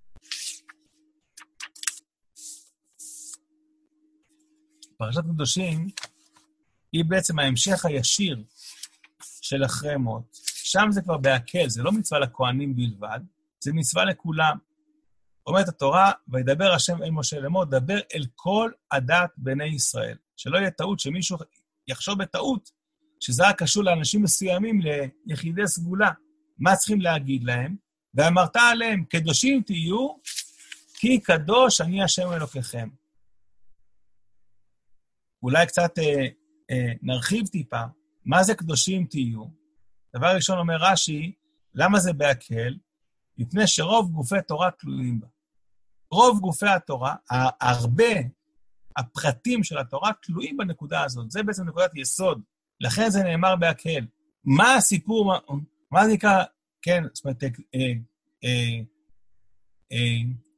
פרשת קדושים היא בעצם ההמשך הישיר של אחרי מות. שם זה כבר בהקל, זה לא מצווה לכהנים בלבד, זה מצווה לכולם. אומרת התורה, וידבר השם אל משה לאמור, דבר אל כל עדת בני ישראל. שלא יהיה טעות שמישהו יחשוב בטעות, שזה רק קשור לאנשים מסוימים, ליחידי סגולה. מה צריכים להגיד להם? ואמרת עליהם, קדושים תהיו, כי קדוש אני השם אלוקיכם. אולי קצת אה, אה, נרחיב טיפה, מה זה קדושים תהיו? דבר ראשון אומר רש"י, למה זה בהקל? מפני שרוב גופי תורה תלויים בה. רוב גופי התורה, הרבה הפרטים של התורה תלויים בנקודה הזאת. זה בעצם נקודת יסוד. לכן זה נאמר בהקל. מה הסיפור, מה, מה זה נקרא, כן, זאת אומרת, אה, אה, אה,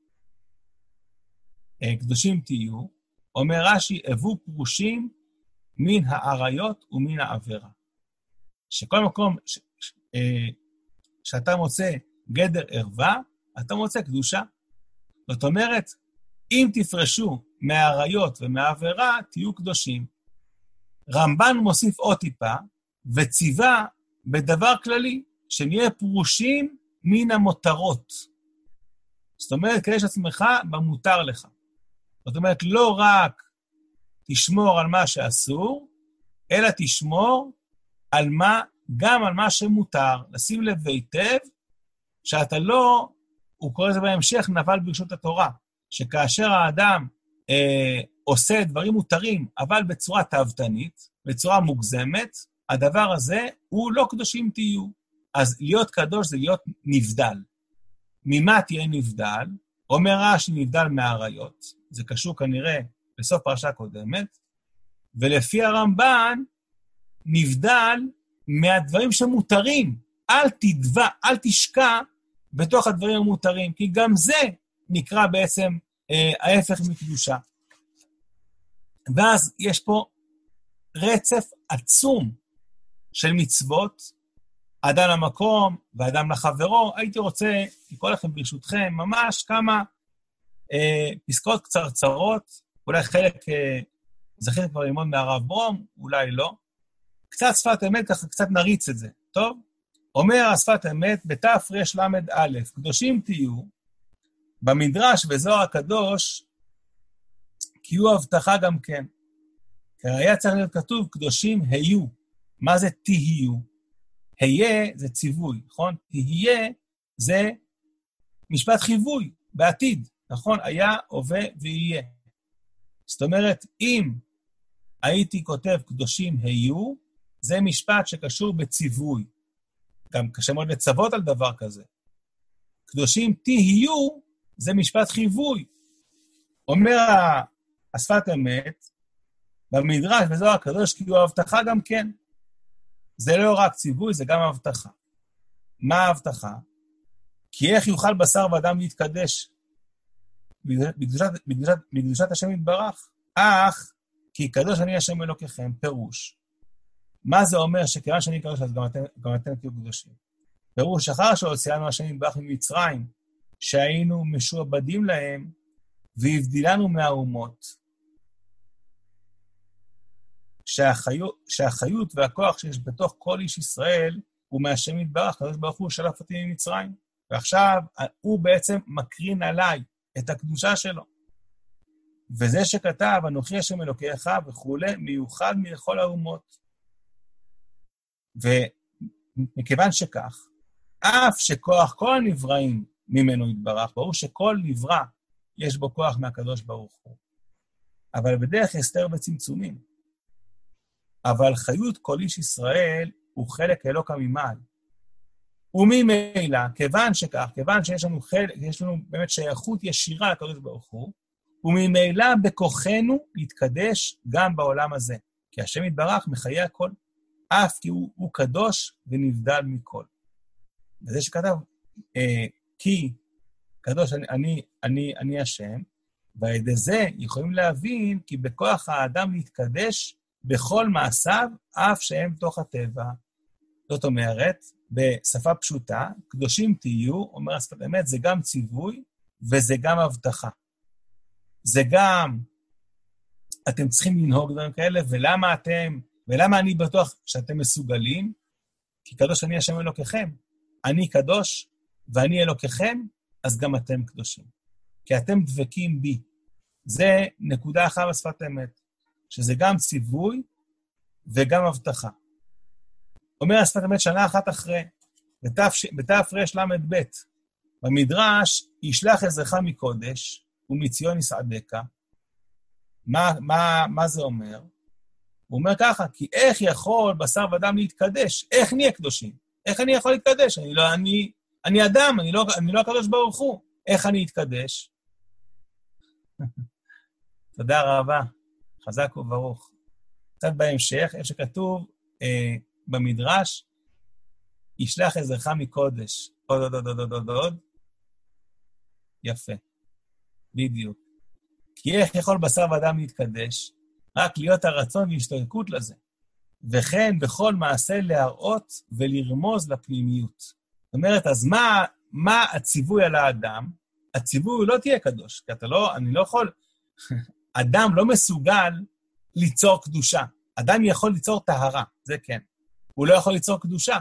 אה, קדושים תהיו, אומר רש"י, הבו פרושים מן העריות ומן העבירה. שכל מקום ש, ש, אה, שאתה מוצא גדר ערווה, אתה מוצא קדושה. זאת אומרת, אם תפרשו מהעריות ומהעבירה, תהיו קדושים. רמב"ן מוסיף עוד טיפה, וציווה בדבר כללי, שנהיה פרושים מן המותרות. זאת אומרת, כדי שעצמך במותר לך. זאת אומרת, לא רק תשמור על מה שאסור, אלא תשמור על מה, גם על מה שמותר. לשים לב היטב, שאתה לא, הוא קורא לזה בהמשך, נבל ברשות התורה, שכאשר האדם אה, עושה דברים מותרים, אבל בצורה תאוותנית, בצורה מוגזמת, הדבר הזה הוא לא קדושים תהיו. אז להיות קדוש זה להיות נבדל. ממה תהיה נבדל? אומר רש"י נבדל מהעריות, זה קשור כנראה בסוף פרשה קודמת, ולפי הרמב"ן נבדל מהדברים שמותרים. אל תדבע, אל תשקע בתוך הדברים המותרים, כי גם זה נקרא בעצם אה, ההפך מקדושה. ואז יש פה רצף עצום של מצוות, אדם למקום ואדם לחברו. הייתי רוצה לקרוא לכם ברשותכם ממש כמה אה, פסקאות קצרצרות, אולי חלק אה, זכיר כבר ללמוד מהרב ברום, אולי לא. קצת שפת אמת, ככה קצת נריץ את זה, טוב? אומר השפת אמת בתר"ש למד א', קדושים תהיו, במדרש וזוהר הקדוש, כי הוא הבטחה גם כן. כי היה צריך להיות כתוב, קדושים היו. מה זה תהיו? היה זה ציווי, נכון? תהיה זה משפט חיווי, בעתיד, נכון? היה, הווה ויהיה. זאת אומרת, אם הייתי כותב קדושים היו, זה משפט שקשור בציווי. גם קשה מאוד לצוות על דבר כזה. קדושים תהיו, זה משפט חיווי. אומר השפת אמת, במדרש וזוהר הקדוש, כי הוא הבטחה גם כן. זה לא רק ציווי, זה גם הבטחה. מה ההבטחה? כי איך יוכל בשר ואדם להתקדש? בקדושת, בקדושת, בקדושת השם יתברך. אך, כי קדוש אני השם אלוקיכם, פירוש. מה זה אומר שכיוון שאני קדוש, אז גם אתם, גם אתם תהיו קדושים? פירוש, אחר שהוציאנו השם יתברך ממצרים, שהיינו משועבדים להם, והבדילנו מהאומות, שהחיות, שהחיות והכוח שיש בתוך כל איש ישראל, הוא מהשם יתברך, קדוש ברוך הוא שלף אותי ממצרים. ועכשיו הוא בעצם מקרין עליי את הקדושה שלו. וזה שכתב, אנוכי השם אלוקיך וכולי, מיוחד מלכל האומות. ומכיוון שכך, אף שכוח כל הנבראים ממנו יתברך, ברור שכל נברא יש בו כוח מהקדוש ברוך הוא. אבל בדרך הסתר וצמצומים. אבל חיות כל איש ישראל הוא חלק אלוקא ממעל. וממילא, כיוון שכך, כיוון שיש לנו חלק, יש לנו באמת שייכות ישירה לקדוש ברוך הוא, וממילא בכוחנו להתקדש גם בעולם הזה. כי השם יתברך מחיי הכל, אף כי הוא, הוא קדוש ונבדל מכל. וזה שכתב, אה, כי קדוש אני, אני, אני, אני השם, ועל ידי זה יכולים להבין כי בכוח האדם להתקדש בכל מעשיו, אף שהם תוך הטבע. זאת אומרת, בשפה פשוטה, קדושים תהיו, אומר השפת אמת, זה גם ציווי, וזה גם הבטחה. זה גם, אתם צריכים לנהוג דברים כאלה, ולמה אתם, ולמה אני בטוח שאתם מסוגלים? כי קדוש אני השם אלוקיכם. אני קדוש, ואני אלוקיכם, אז גם אתם קדושים. כי אתם דבקים בי. זה נקודה אחת בשפת אמת. שזה גם ציווי וגם הבטחה. אומר השפת אמת שנה אחת אחרי, בתר"ש למ"ב, במדרש, ישלח עזרך מקודש, ומציון יסעדך. מה, מה, מה זה אומר? הוא אומר ככה, כי איך יכול בשר ודם להתקדש? איך נהיה קדושים? איך אני יכול להתקדש? אני לא, אני, אני אדם, אני לא, אני לא הקדוש ברוך הוא. איך אני אתקדש? תודה רבה, חזק וברוך. קצת בהמשך, איפה שכתוב אה, במדרש, ישלח עזרך מקודש, עוד עוד עוד עוד עוד עוד, יפה, בדיוק. כי איך יכול בשר ודם להתקדש? רק להיות הרצון והשתוקקות לזה. וכן בכל מעשה להראות ולרמוז לפנימיות. זאת אומרת, אז מה, מה הציווי על האדם? הציווי הוא לא תהיה קדוש, כי אתה לא, אני לא יכול, אדם לא מסוגל ליצור קדושה. אדם יכול ליצור טהרה, זה כן. הוא לא יכול ליצור קדושה.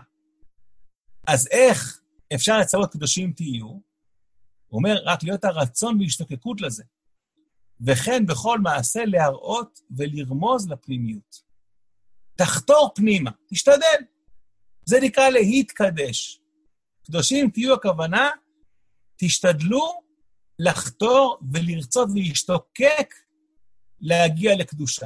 אז איך אפשר לצרות קדושים תהיו? הוא אומר, רק להיות הרצון והשתוקקות לזה. וכן בכל מעשה להראות ולרמוז לפנימיות. תחתור פנימה, תשתדל. זה נקרא להתקדש. קדושים תהיו הכוונה, תשתדלו לחתור ולרצות ולהשתוקק להגיע לקדושה.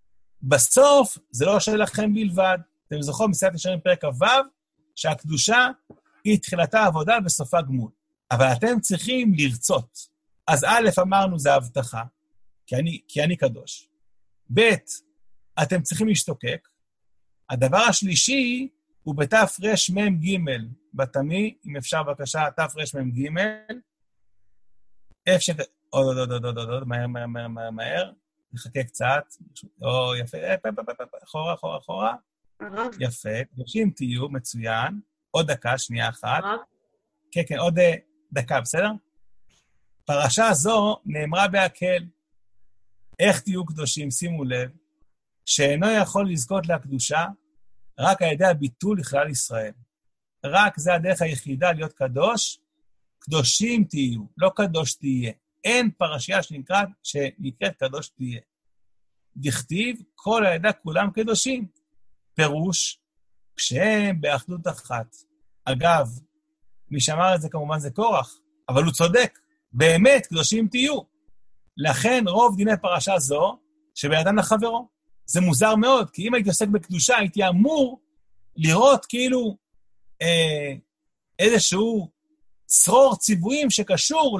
בסוף זה לא שלכם בלבד. אתם זוכרים מסייעת ישרים פרק ו' שהקדושה היא תחילתה עבודה וסופה גמול. אבל אתם צריכים לרצות. אז א' אמרנו זה הבטחה, כי אני, כי אני קדוש. ב' אתם צריכים להשתוקק. הדבר השלישי הוא בתר"ש מ"ג, בתמי, אם אפשר בבקשה, תר"ש מ"ג, איפה ש... עוד, עוד, עוד, עוד, עוד, עוד, מהר, מהר, מהר, מהר, מהר, נחכה קצת, או יפה, אחורה, אחורה, אחורה, יפה, קדושים תהיו, מצוין, עוד דקה, שנייה אחת, כן, כן, עוד דקה, בסדר? פרשה זו נאמרה בהקל, איך תהיו קדושים, שימו לב, שאינו יכול לזכות לקדושה, רק על ידי הביטול לכלל ישראל. רק זה הדרך היחידה להיות קדוש, קדושים תהיו, לא קדוש תהיה. אין פרשייה שנקראת, שנקראת קדוש תהיה. דכתיב, כל העדה כולם קדושים. פירוש, כשהם באחדות אחת. אגב, מי שאמר את זה כמובן זה קורח, אבל הוא צודק. באמת, קדושים תהיו. לכן רוב דיני פרשה זו, שבין אדם לחברו. זה מוזר מאוד, כי אם הייתי עוסק בקדושה, הייתי אמור לראות כאילו אה, איזשהו צרור ציוויים שקשור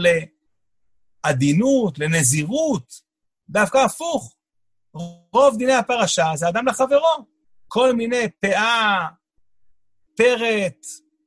לעדינות, לנזירות, דווקא הפוך. רוב דיני הפרשה זה אדם לחברו. כל מיני פאה, פרט,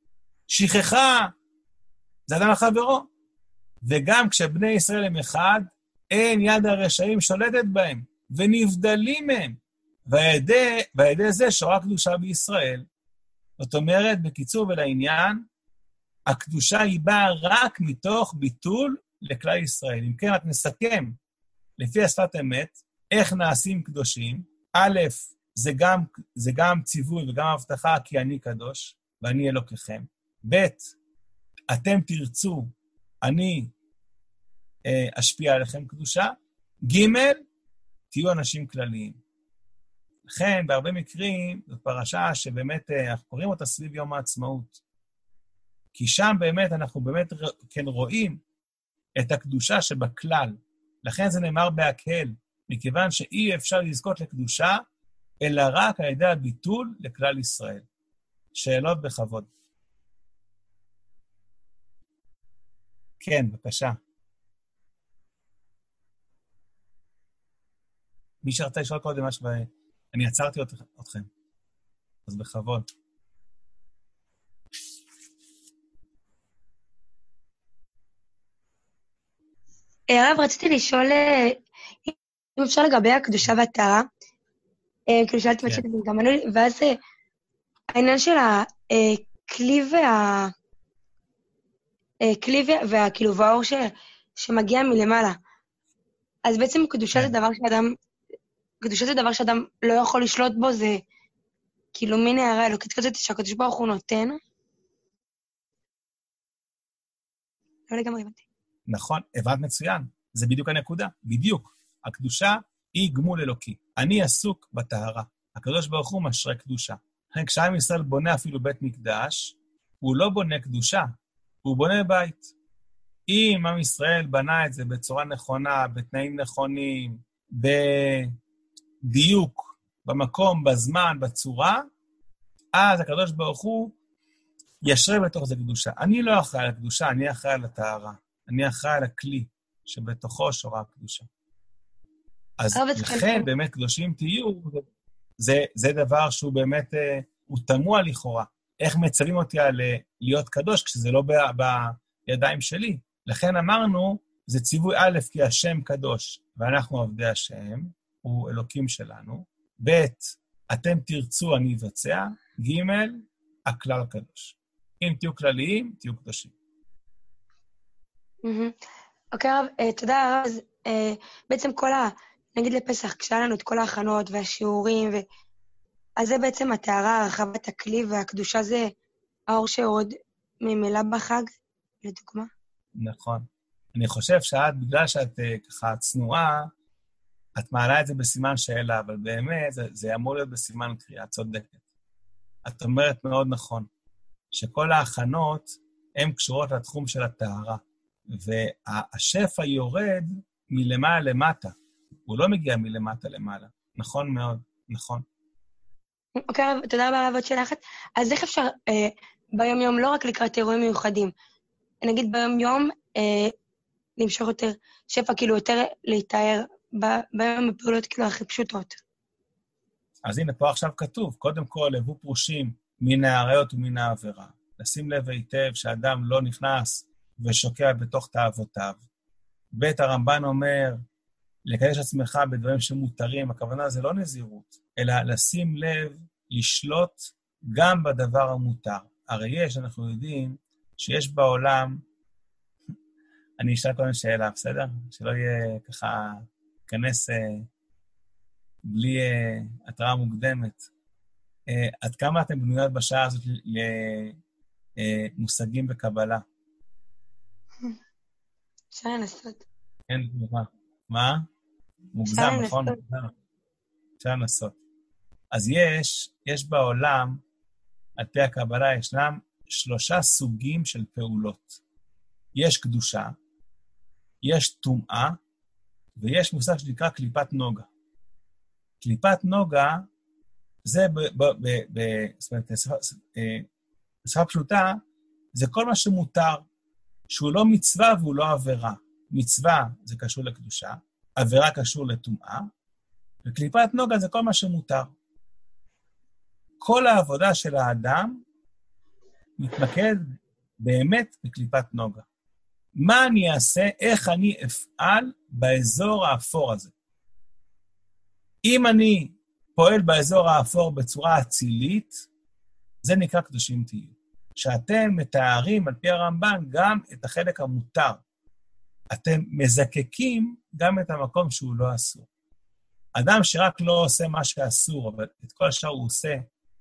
שכחה, זה אדם לחברו. וגם כשבני ישראל הם אחד, אין יד הרשעים שולטת בהם. ונבדלים מהם, והידי, והידי זה שורה קדושה בישראל. זאת אומרת, בקיצור ולעניין, הקדושה היא באה רק מתוך ביטול לכלל ישראל. אם כן, את נסכם, לפי השפת אמת, איך נעשים קדושים. א', זה גם, זה גם ציווי וגם הבטחה, כי אני קדוש, ואני אלוקיכם. ב', אתם תרצו, אני אה, אשפיע עליכם קדושה. ג', תהיו אנשים כלליים. לכן, בהרבה מקרים, זו פרשה שבאמת אנחנו קוראים אותה סביב יום העצמאות. כי שם באמת אנחנו באמת כן רואים את הקדושה שבכלל. לכן זה נאמר בהקל, מכיוון שאי אפשר לזכות לקדושה, אלא רק על ידי הביטול לכלל ישראל. שאלות בכבוד. כן, בבקשה. מי שרצה לשאול קודם משהו, אני עצרתי אתכם. אז בכבוד. הרב, רציתי לשאול, אם אפשר לגבי הקדושה והטהרה, כאילו שאלתי מה שאתם גם ענו לי, ואז העניין של הכלי וה... כלי והכאילו והאור שמגיע מלמעלה. אז בעצם קדושה זה דבר שאדם... קדושה זה דבר שאדם לא יכול לשלוט בו, זה כאילו מין הערה אלוקית כזאת שהקדוש ברוך הוא נותן. לא לגמרי הבנתי. נכון, הבנת מצוין. זה בדיוק הנקודה. בדיוק. הקדושה היא גמול אלוקי. אני עסוק בטהרה. הקדוש ברוך הוא משרה קדושה. כשעם ישראל בונה אפילו בית מקדש, הוא לא בונה קדושה, הוא בונה בית. אם עם ישראל בנה את זה בצורה נכונה, בתנאים נכונים, בדיוק, במקום, בזמן, בצורה, אז הקדוש ברוך הוא ישרה בתוך זה קדושה. אני לא אחראי על הקדושה, אני אחראי על הטהרה. אני אחראי על הכלי שבתוכו שורה הקדושה. אז לכן באמת קדושים תהיו, זה, זה דבר שהוא באמת, הוא תמוה לכאורה. איך מצווים אותי על להיות קדוש כשזה לא ב, בידיים שלי? לכן אמרנו, זה ציווי א', כי השם קדוש, ואנחנו עובדי השם, הוא אלוקים שלנו. ב', אתם תרצו, אני אבצע. ג', הכלל קדוש. אם תהיו כלליים, תהיו קדושים. אוקיי, רב, תודה, רב. בעצם כל ה... נגיד לפסח, כשהיה לנו את כל ההכנות והשיעורים, ו... אז זה בעצם הטהרה, הרחבת הכלי, והקדושה זה האור שיורד ממילא בחג, לדוגמה. נכון. אני חושב שאת, בגלל שאת ככה צנועה, את מעלה את זה בסימן שאלה, אבל באמת זה, זה אמור להיות בסימן קריאה, צודקת. את אומרת מאוד נכון, שכל ההכנות הן קשורות לתחום של הטהרה, והשפע יורד מלמעלה למטה, הוא לא מגיע מלמטה למעלה. נכון מאוד, נכון. אוקיי, תודה רבה רבות שלכת. אז איך אפשר אה, ביום יום, לא רק לקראת אירועים מיוחדים, נגיד ביום יום, אה, למשוך יותר שפע, כאילו יותר להתאר ב- ביום הפעולות כאילו הכי פשוטות. אז הנה, פה עכשיו כתוב, קודם כל, הבו פרושים מן העריות ומן העבירה. לשים לב היטב שאדם לא נכנס ושוקע בתוך תאוותיו. בית הרמב"ן אומר, לקדש עצמך בדברים שמותרים, הכוונה זה לא נזירות, אלא לשים לב, לשלוט גם בדבר המותר. הרי יש, אנחנו יודעים, שיש בעולם, אני אשאל כל מיני שאלה, בסדר? שלא יהיה ככה, כנס אה, בלי אה, התראה מוקדמת. אה, עד כמה אתם בנויות בשעה הזאת למושגים אה, בקבלה? אפשר לנסות. כן, מה? מה? מוגזם, נכון? אפשר לנסות. אז יש, יש בעולם, על פי הקבלה, ישנם שלושה סוגים של פעולות. יש קדושה, יש טומאה, ויש מושג שנקרא קליפת נוגה. קליפת נוגה, זה בשפה פשוטה, זה כל מה שמותר, שהוא לא מצווה והוא לא עבירה. מצווה זה קשור לקדושה, עבירה קשור לטומאה, וקליפת נוגה זה כל מה שמותר. כל העבודה של האדם מתמקד באמת בקליפת נוגה. מה אני אעשה, איך אני אפעל באזור האפור הזה. אם אני פועל באזור האפור בצורה אצילית, זה נקרא קדושים תהיו. שאתם מתארים על פי הרמב"ן גם את החלק המותר. אתם מזקקים גם את המקום שהוא לא אסור. אדם שרק לא עושה מה שאסור, אבל את כל השאר הוא עושה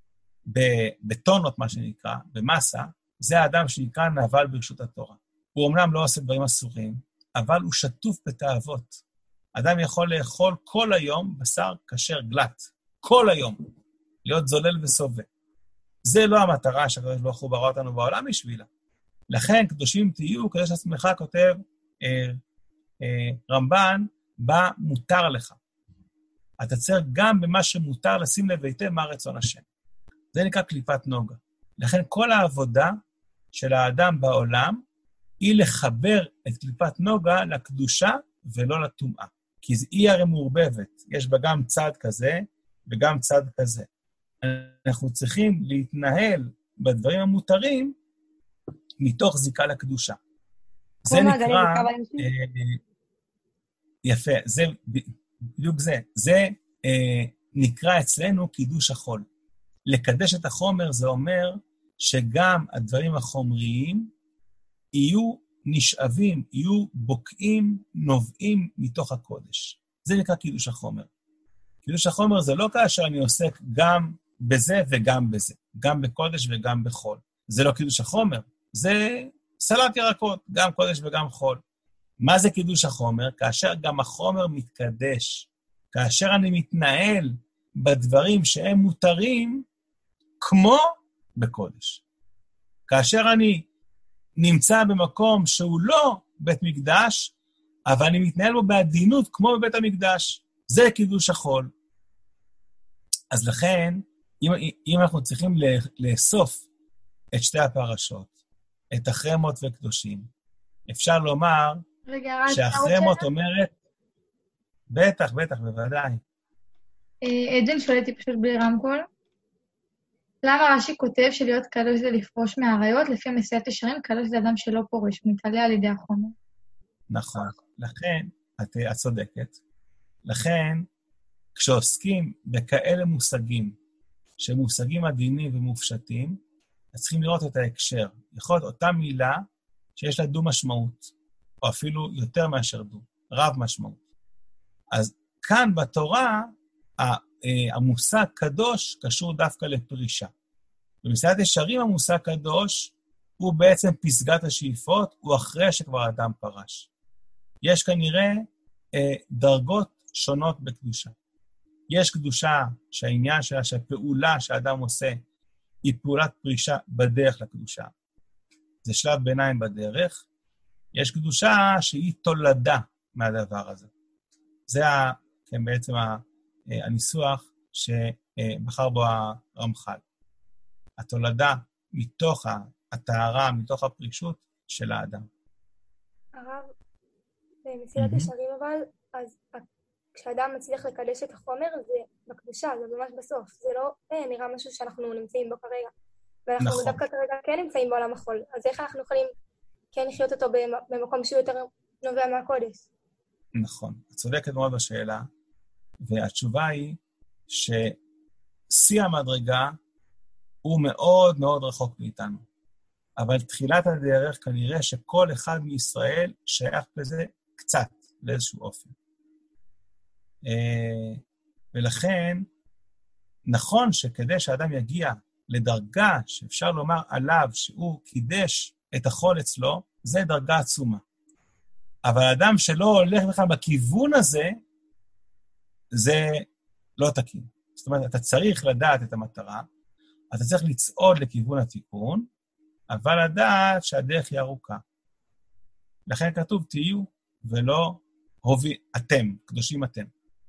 בטונות, מה שנקרא, במסה, זה האדם שנקרא נבל ברשות התורה. הוא אומנם לא עושה דברים אסורים, אבל הוא שטוף בתאוות. אדם יכול לאכול כל היום בשר כשר גלת, כל היום, להיות זולל וסובב. זה לא המטרה שהקדוש ברוך הוא ברא אותנו בעולם בשבילה. לכן, קדושים תהיו, קדוש עצמך כותב, אה, אה, רמב"ן, בה מותר לך. אתה צריך גם במה שמותר לשים לב היטב מה רצון השם. זה נקרא קליפת נוגה. לכן כל העבודה של האדם בעולם היא לחבר את קליפת נוגה לקדושה ולא לטומאה. כי היא הרי מעורבבת. יש בה גם צד כזה וגם צד כזה. אנחנו צריכים להתנהל בדברים המותרים מתוך זיקה לקדושה. זה נקרא... אה, יפה, זה בדיוק זה. זה אה, נקרא אצלנו קידוש החול. לקדש את החומר זה אומר שגם הדברים החומריים יהיו נשאבים, יהיו בוקעים, נובעים מתוך הקודש. זה נקרא קידוש החומר. קידוש החומר זה לא כאשר אני עוסק גם בזה וגם בזה, גם בקודש וגם בחול. זה לא קידוש החומר, זה סלט ירקות, גם קודש וגם חול. מה זה קידוש החומר? כאשר גם החומר מתקדש, כאשר אני מתנהל בדברים שהם מותרים, כמו בקודש. כאשר אני נמצא במקום שהוא לא בית מקדש, אבל אני מתנהל בו בעדינות כמו בבית המקדש. זה קידוש החול. אז לכן, אם, אם אנחנו צריכים לאסוף את שתי הפרשות, את אחרי מות וקדושים, אפשר לומר רגע, שאחרי מות אומרת, בטח, בטח, בוודאי. עדן שואל אותי פשוט בלי רמקול. למה רש"י כותב שלהיות קדוש זה לפרוש מהעריות, לפי מסיעת ישרים, קדוש זה אדם שלא פורש, מתעלה על ידי החומר. נכון. לכן, את, את צודקת. לכן, כשעוסקים בכאלה מושגים, שמושגים עדינים ומופשטים, אז צריכים לראות את ההקשר. יכול להיות אותה מילה שיש לה דו משמעות, או אפילו יותר מאשר דו, רב משמעות. אז כאן בתורה, המושג קדוש קשור דווקא לפרישה. במסילת ישרים המושג קדוש הוא בעצם פסגת השאיפות, הוא אחרי שכבר אדם פרש. יש כנראה אה, דרגות שונות בקדושה. יש קדושה שהעניין שלה, שהפעולה שהאדם עושה, היא פעולת פרישה בדרך לקדושה. זה שלב ביניים בדרך. יש קדושה שהיא תולדה מהדבר הזה. זה ה, כן, בעצם ה, הניסוח שבחר בו הרמח"ל. התולדה מתוך הטהרה, מתוך הפרישות של האדם. הרב, במסילת ישרים אבל, אז כשאדם מצליח לקדש את החומר, זה בקדושה, זה ממש בסוף. זה לא אה, נראה משהו שאנחנו נמצאים בו כרגע. ואנחנו נכון. דווקא כרגע כן נמצאים בעולם החול. אז איך אנחנו יכולים כן לחיות אותו במקום שהוא יותר נובע מהקודש? נכון. את צודקת מאוד בשאלה, והתשובה היא ששיא המדרגה הוא מאוד מאוד רחוק מאיתנו. אבל תחילת הדרך כנראה שכל אחד מישראל שייך בזה קצת, לאיזשהו אופן. ולכן, נכון שכדי שאדם יגיע לדרגה שאפשר לומר עליו שהוא קידש את החול אצלו, זה דרגה עצומה. אבל אדם שלא הולך בכלל בכיוון הזה, זה לא תקין. זאת אומרת, אתה צריך לדעת את המטרה, אתה צריך לצעוד לכיוון התיקון, אבל לדעת שהדרך היא ארוכה. לכן כתוב, תהיו ולא הובי, אתם, קדושים אתם.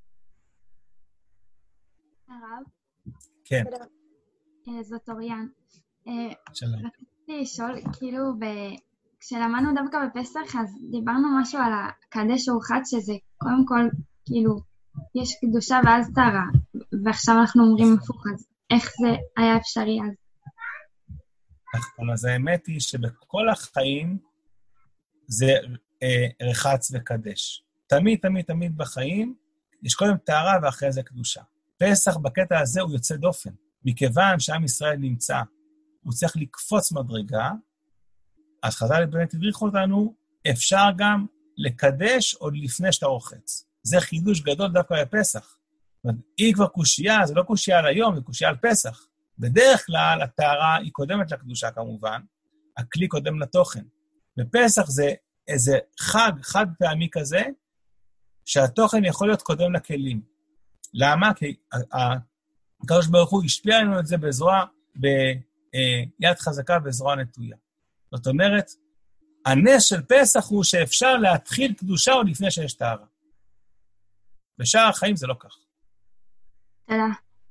הרב? כן. זאת אוריאן. שלום. רציתי לשאול, כאילו, כשלמדנו דווקא בפסח, אז דיברנו משהו על הקדש ורחץ, שזה קודם כל, כאילו, יש קדושה ואז טהרה, ועכשיו אנחנו אומרים הפוך, אז איך זה היה אפשרי אז? נכון, אז האמת היא שבכל החיים זה אה, רחץ וקדש. תמיד, תמיד, תמיד בחיים יש קודם טהרה ואחרי זה קדושה. פסח בקטע הזה הוא יוצא דופן. מכיוון שעם ישראל נמצא, הוא צריך לקפוץ מדרגה, אז חז"ל באמת הדריכו אותנו, אפשר גם לקדש עוד לפני שאתה רוחץ. זה חידוש גדול דווקא בפסח. זאת אומרת, היא כבר קושייה, זה לא קושייה על היום, זה קושייה על פסח. בדרך כלל הטהרה היא קודמת לקדושה כמובן, הכלי קודם לתוכן. בפסח זה איזה חג, חד פעמי כזה, שהתוכן יכול להיות קודם לכלים. למה? כי הקדוש ברוך הוא השפיע לנו את זה בזרוע, ביד חזקה וזרוע נטויה. זאת אומרת, הנס של פסח הוא שאפשר להתחיל קדושה עוד לפני שיש טהרה. בשאר החיים זה לא כך. תודה.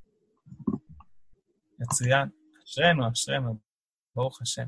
מצוין. אשרנו, אשרנו. ברוך השם.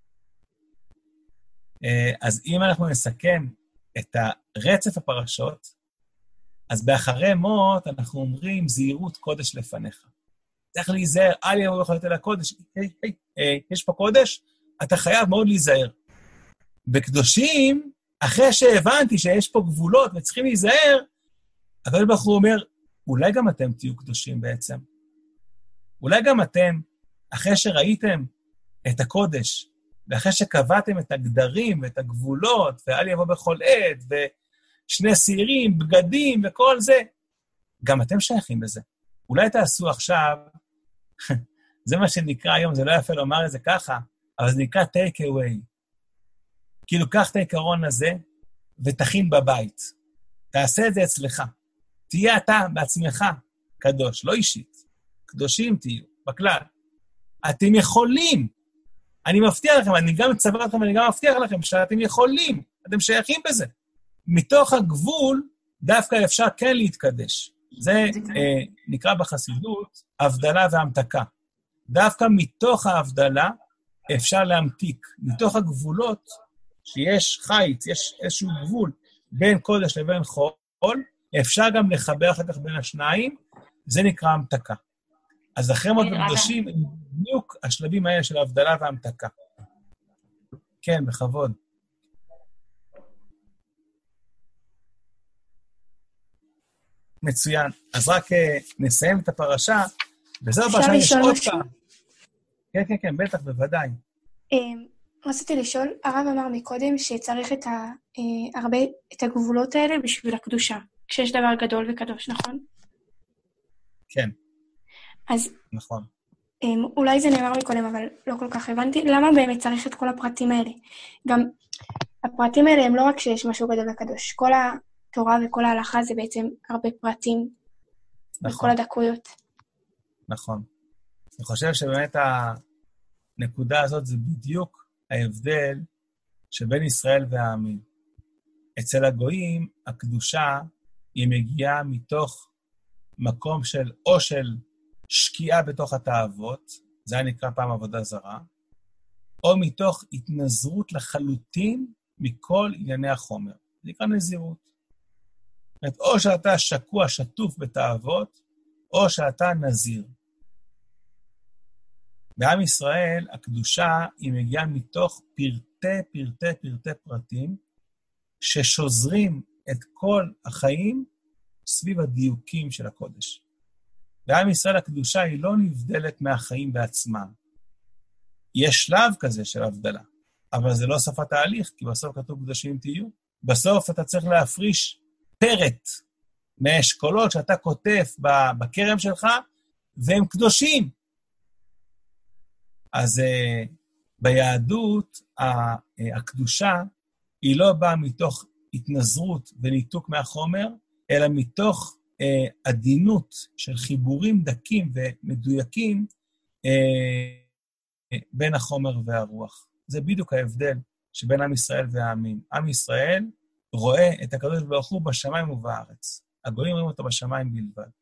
אז אם אנחנו נסכם את הרצף הפרשות, אז באחרי מות אנחנו אומרים זהירות קודש לפניך. צריך להיזהר, אל יבוא בך אל הקודש. היי, היי, היי, יש פה קודש, אתה חייב מאוד להיזהר. בקדושים, אחרי שהבנתי שיש פה גבולות וצריכים להיזהר, אבל בחור אומר, אולי גם אתם תהיו קדושים בעצם. אולי גם אתם, אחרי שראיתם את הקודש, ואחרי שקבעתם את הגדרים ואת הגבולות, ואל יבוא בכל עת, ושני שעירים, בגדים וכל זה, גם אתם שייכים לזה. אולי תעשו עכשיו, זה מה שנקרא היום, זה לא יפה לומר את זה ככה, אבל זה נקרא take away. כאילו, קח את העיקרון הזה, ותכין בבית. תעשה את זה אצלך. תהיה אתה בעצמך קדוש, לא אישית. קדושים תהיו, בכלל. אתם יכולים. אני מבטיח לכם, אני גם מצווה לכם, ואני גם מבטיח לכם שאתם יכולים, אתם שייכים בזה. מתוך הגבול, דווקא אפשר כן להתקדש. זה אה, נקרא בחסידות, הבדלה והמתקה. דווקא מתוך ההבדלה אפשר להמתיק. מתוך הגבולות, שיש חיץ, יש איזשהו גבול בין קודש לבין חול, אפשר גם לחבר אחר כך בין השניים, זה נקרא המתקה. אז אחרי מות וקדושים, בדיוק השלבים האלה של ההבדלה וההמתקה. כן, בכבוד. מצוין. אז רק uh, נסיים את הפרשה, וזו הפרשה יש עוד פעם. כן, כן, כן, בטח, בוודאי. רציתי לשאול, הרב אמר מקודם שצריך את, ה, uh, הרבה, את הגבולות האלה בשביל הקדושה, כשיש דבר גדול וקדוש, נכון? כן. אז נכון. Um, אולי זה נאמר מקודם, אבל לא כל כך הבנתי. למה באמת צריך את כל הפרטים האלה? גם הפרטים האלה הם לא רק שיש משהו גדול וקדוש. כל התורה וכל ההלכה זה בעצם הרבה פרטים, נכון. וכל הדקויות. נכון. אני חושב שבאמת הנקודה הזאת זה בדיוק ההבדל שבין ישראל והעמים. אצל הגויים, הקדושה היא מגיעה מתוך מקום של או של שקיעה בתוך התאוות, זה היה נקרא פעם עבודה זרה, או מתוך התנזרות לחלוטין מכל ענייני החומר. זה נקרא נזירות. זאת אומרת, או שאתה שקוע, שטוף בתאוות, או שאתה נזיר. בעם ישראל, הקדושה היא מגיעה מתוך פרטי, פרטי, פרטי פרטים, ששוזרים את כל החיים סביב הדיוקים של הקודש. בעם ישראל הקדושה היא לא נבדלת מהחיים בעצמם. יש שלב כזה של הבדלה, אבל זה לא סוף התהליך, כי בסוף כתוב קדושים תהיו. בסוף אתה צריך להפריש פרט מהאשכולות שאתה כותב בכרם שלך, והם קדושים. אז uh, ביהדות, uh, הקדושה היא לא באה מתוך התנזרות וניתוק מהחומר, אלא מתוך uh, עדינות של חיבורים דקים ומדויקים uh, בין החומר והרוח. זה בדיוק ההבדל שבין עם ישראל והעמים. עם ישראל רואה את הקדוש ברוך הוא בשמיים ובארץ. הגויים רואים אותו בשמיים בלבד.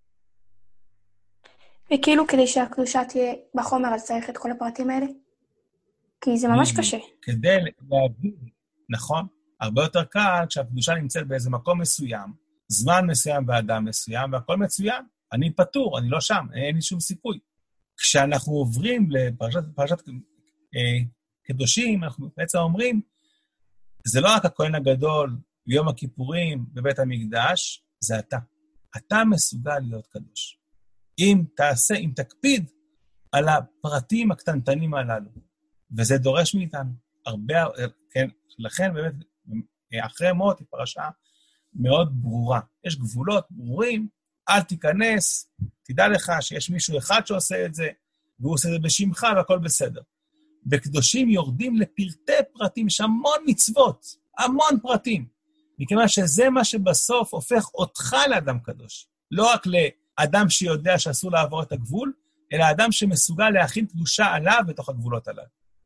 וכאילו כדי שהקדושה תהיה בחומר, אז צריך את כל הפרטים האלה? כי זה ממש קשה. כדי להבין, נכון, הרבה יותר קל כשהקדושה נמצאת באיזה מקום מסוים, זמן מסוים באדם מסוים, והכל מצוין. אני פטור, אני לא שם, אין לי שום סיכוי. כשאנחנו עוברים לפרשת פרשת, אה, קדושים, אנחנו בעצם אומרים, זה לא רק הכהן הגדול ביום הכיפורים בבית המקדש, זה אתה. אתה מסוגל להיות קדוש. אם תעשה, אם תקפיד על הפרטים הקטנטנים הללו, וזה דורש מאיתנו הרבה, כן, לכן באמת, אחרי מות היא פרשה מאוד ברורה. יש גבולות ברורים, אל תיכנס, תדע לך שיש מישהו אחד שעושה את זה, והוא עושה את זה בשמך והכל בסדר. בקדושים יורדים לפרטי פרטים, יש המון מצוות, המון פרטים, מכיוון שזה מה שבסוף הופך אותך לאדם קדוש. לא רק לאדם שיודע שאסור לעבור את הגבול, אלא אדם שמסוגל להכין קדושה עליו בתוך הגבולות עליו.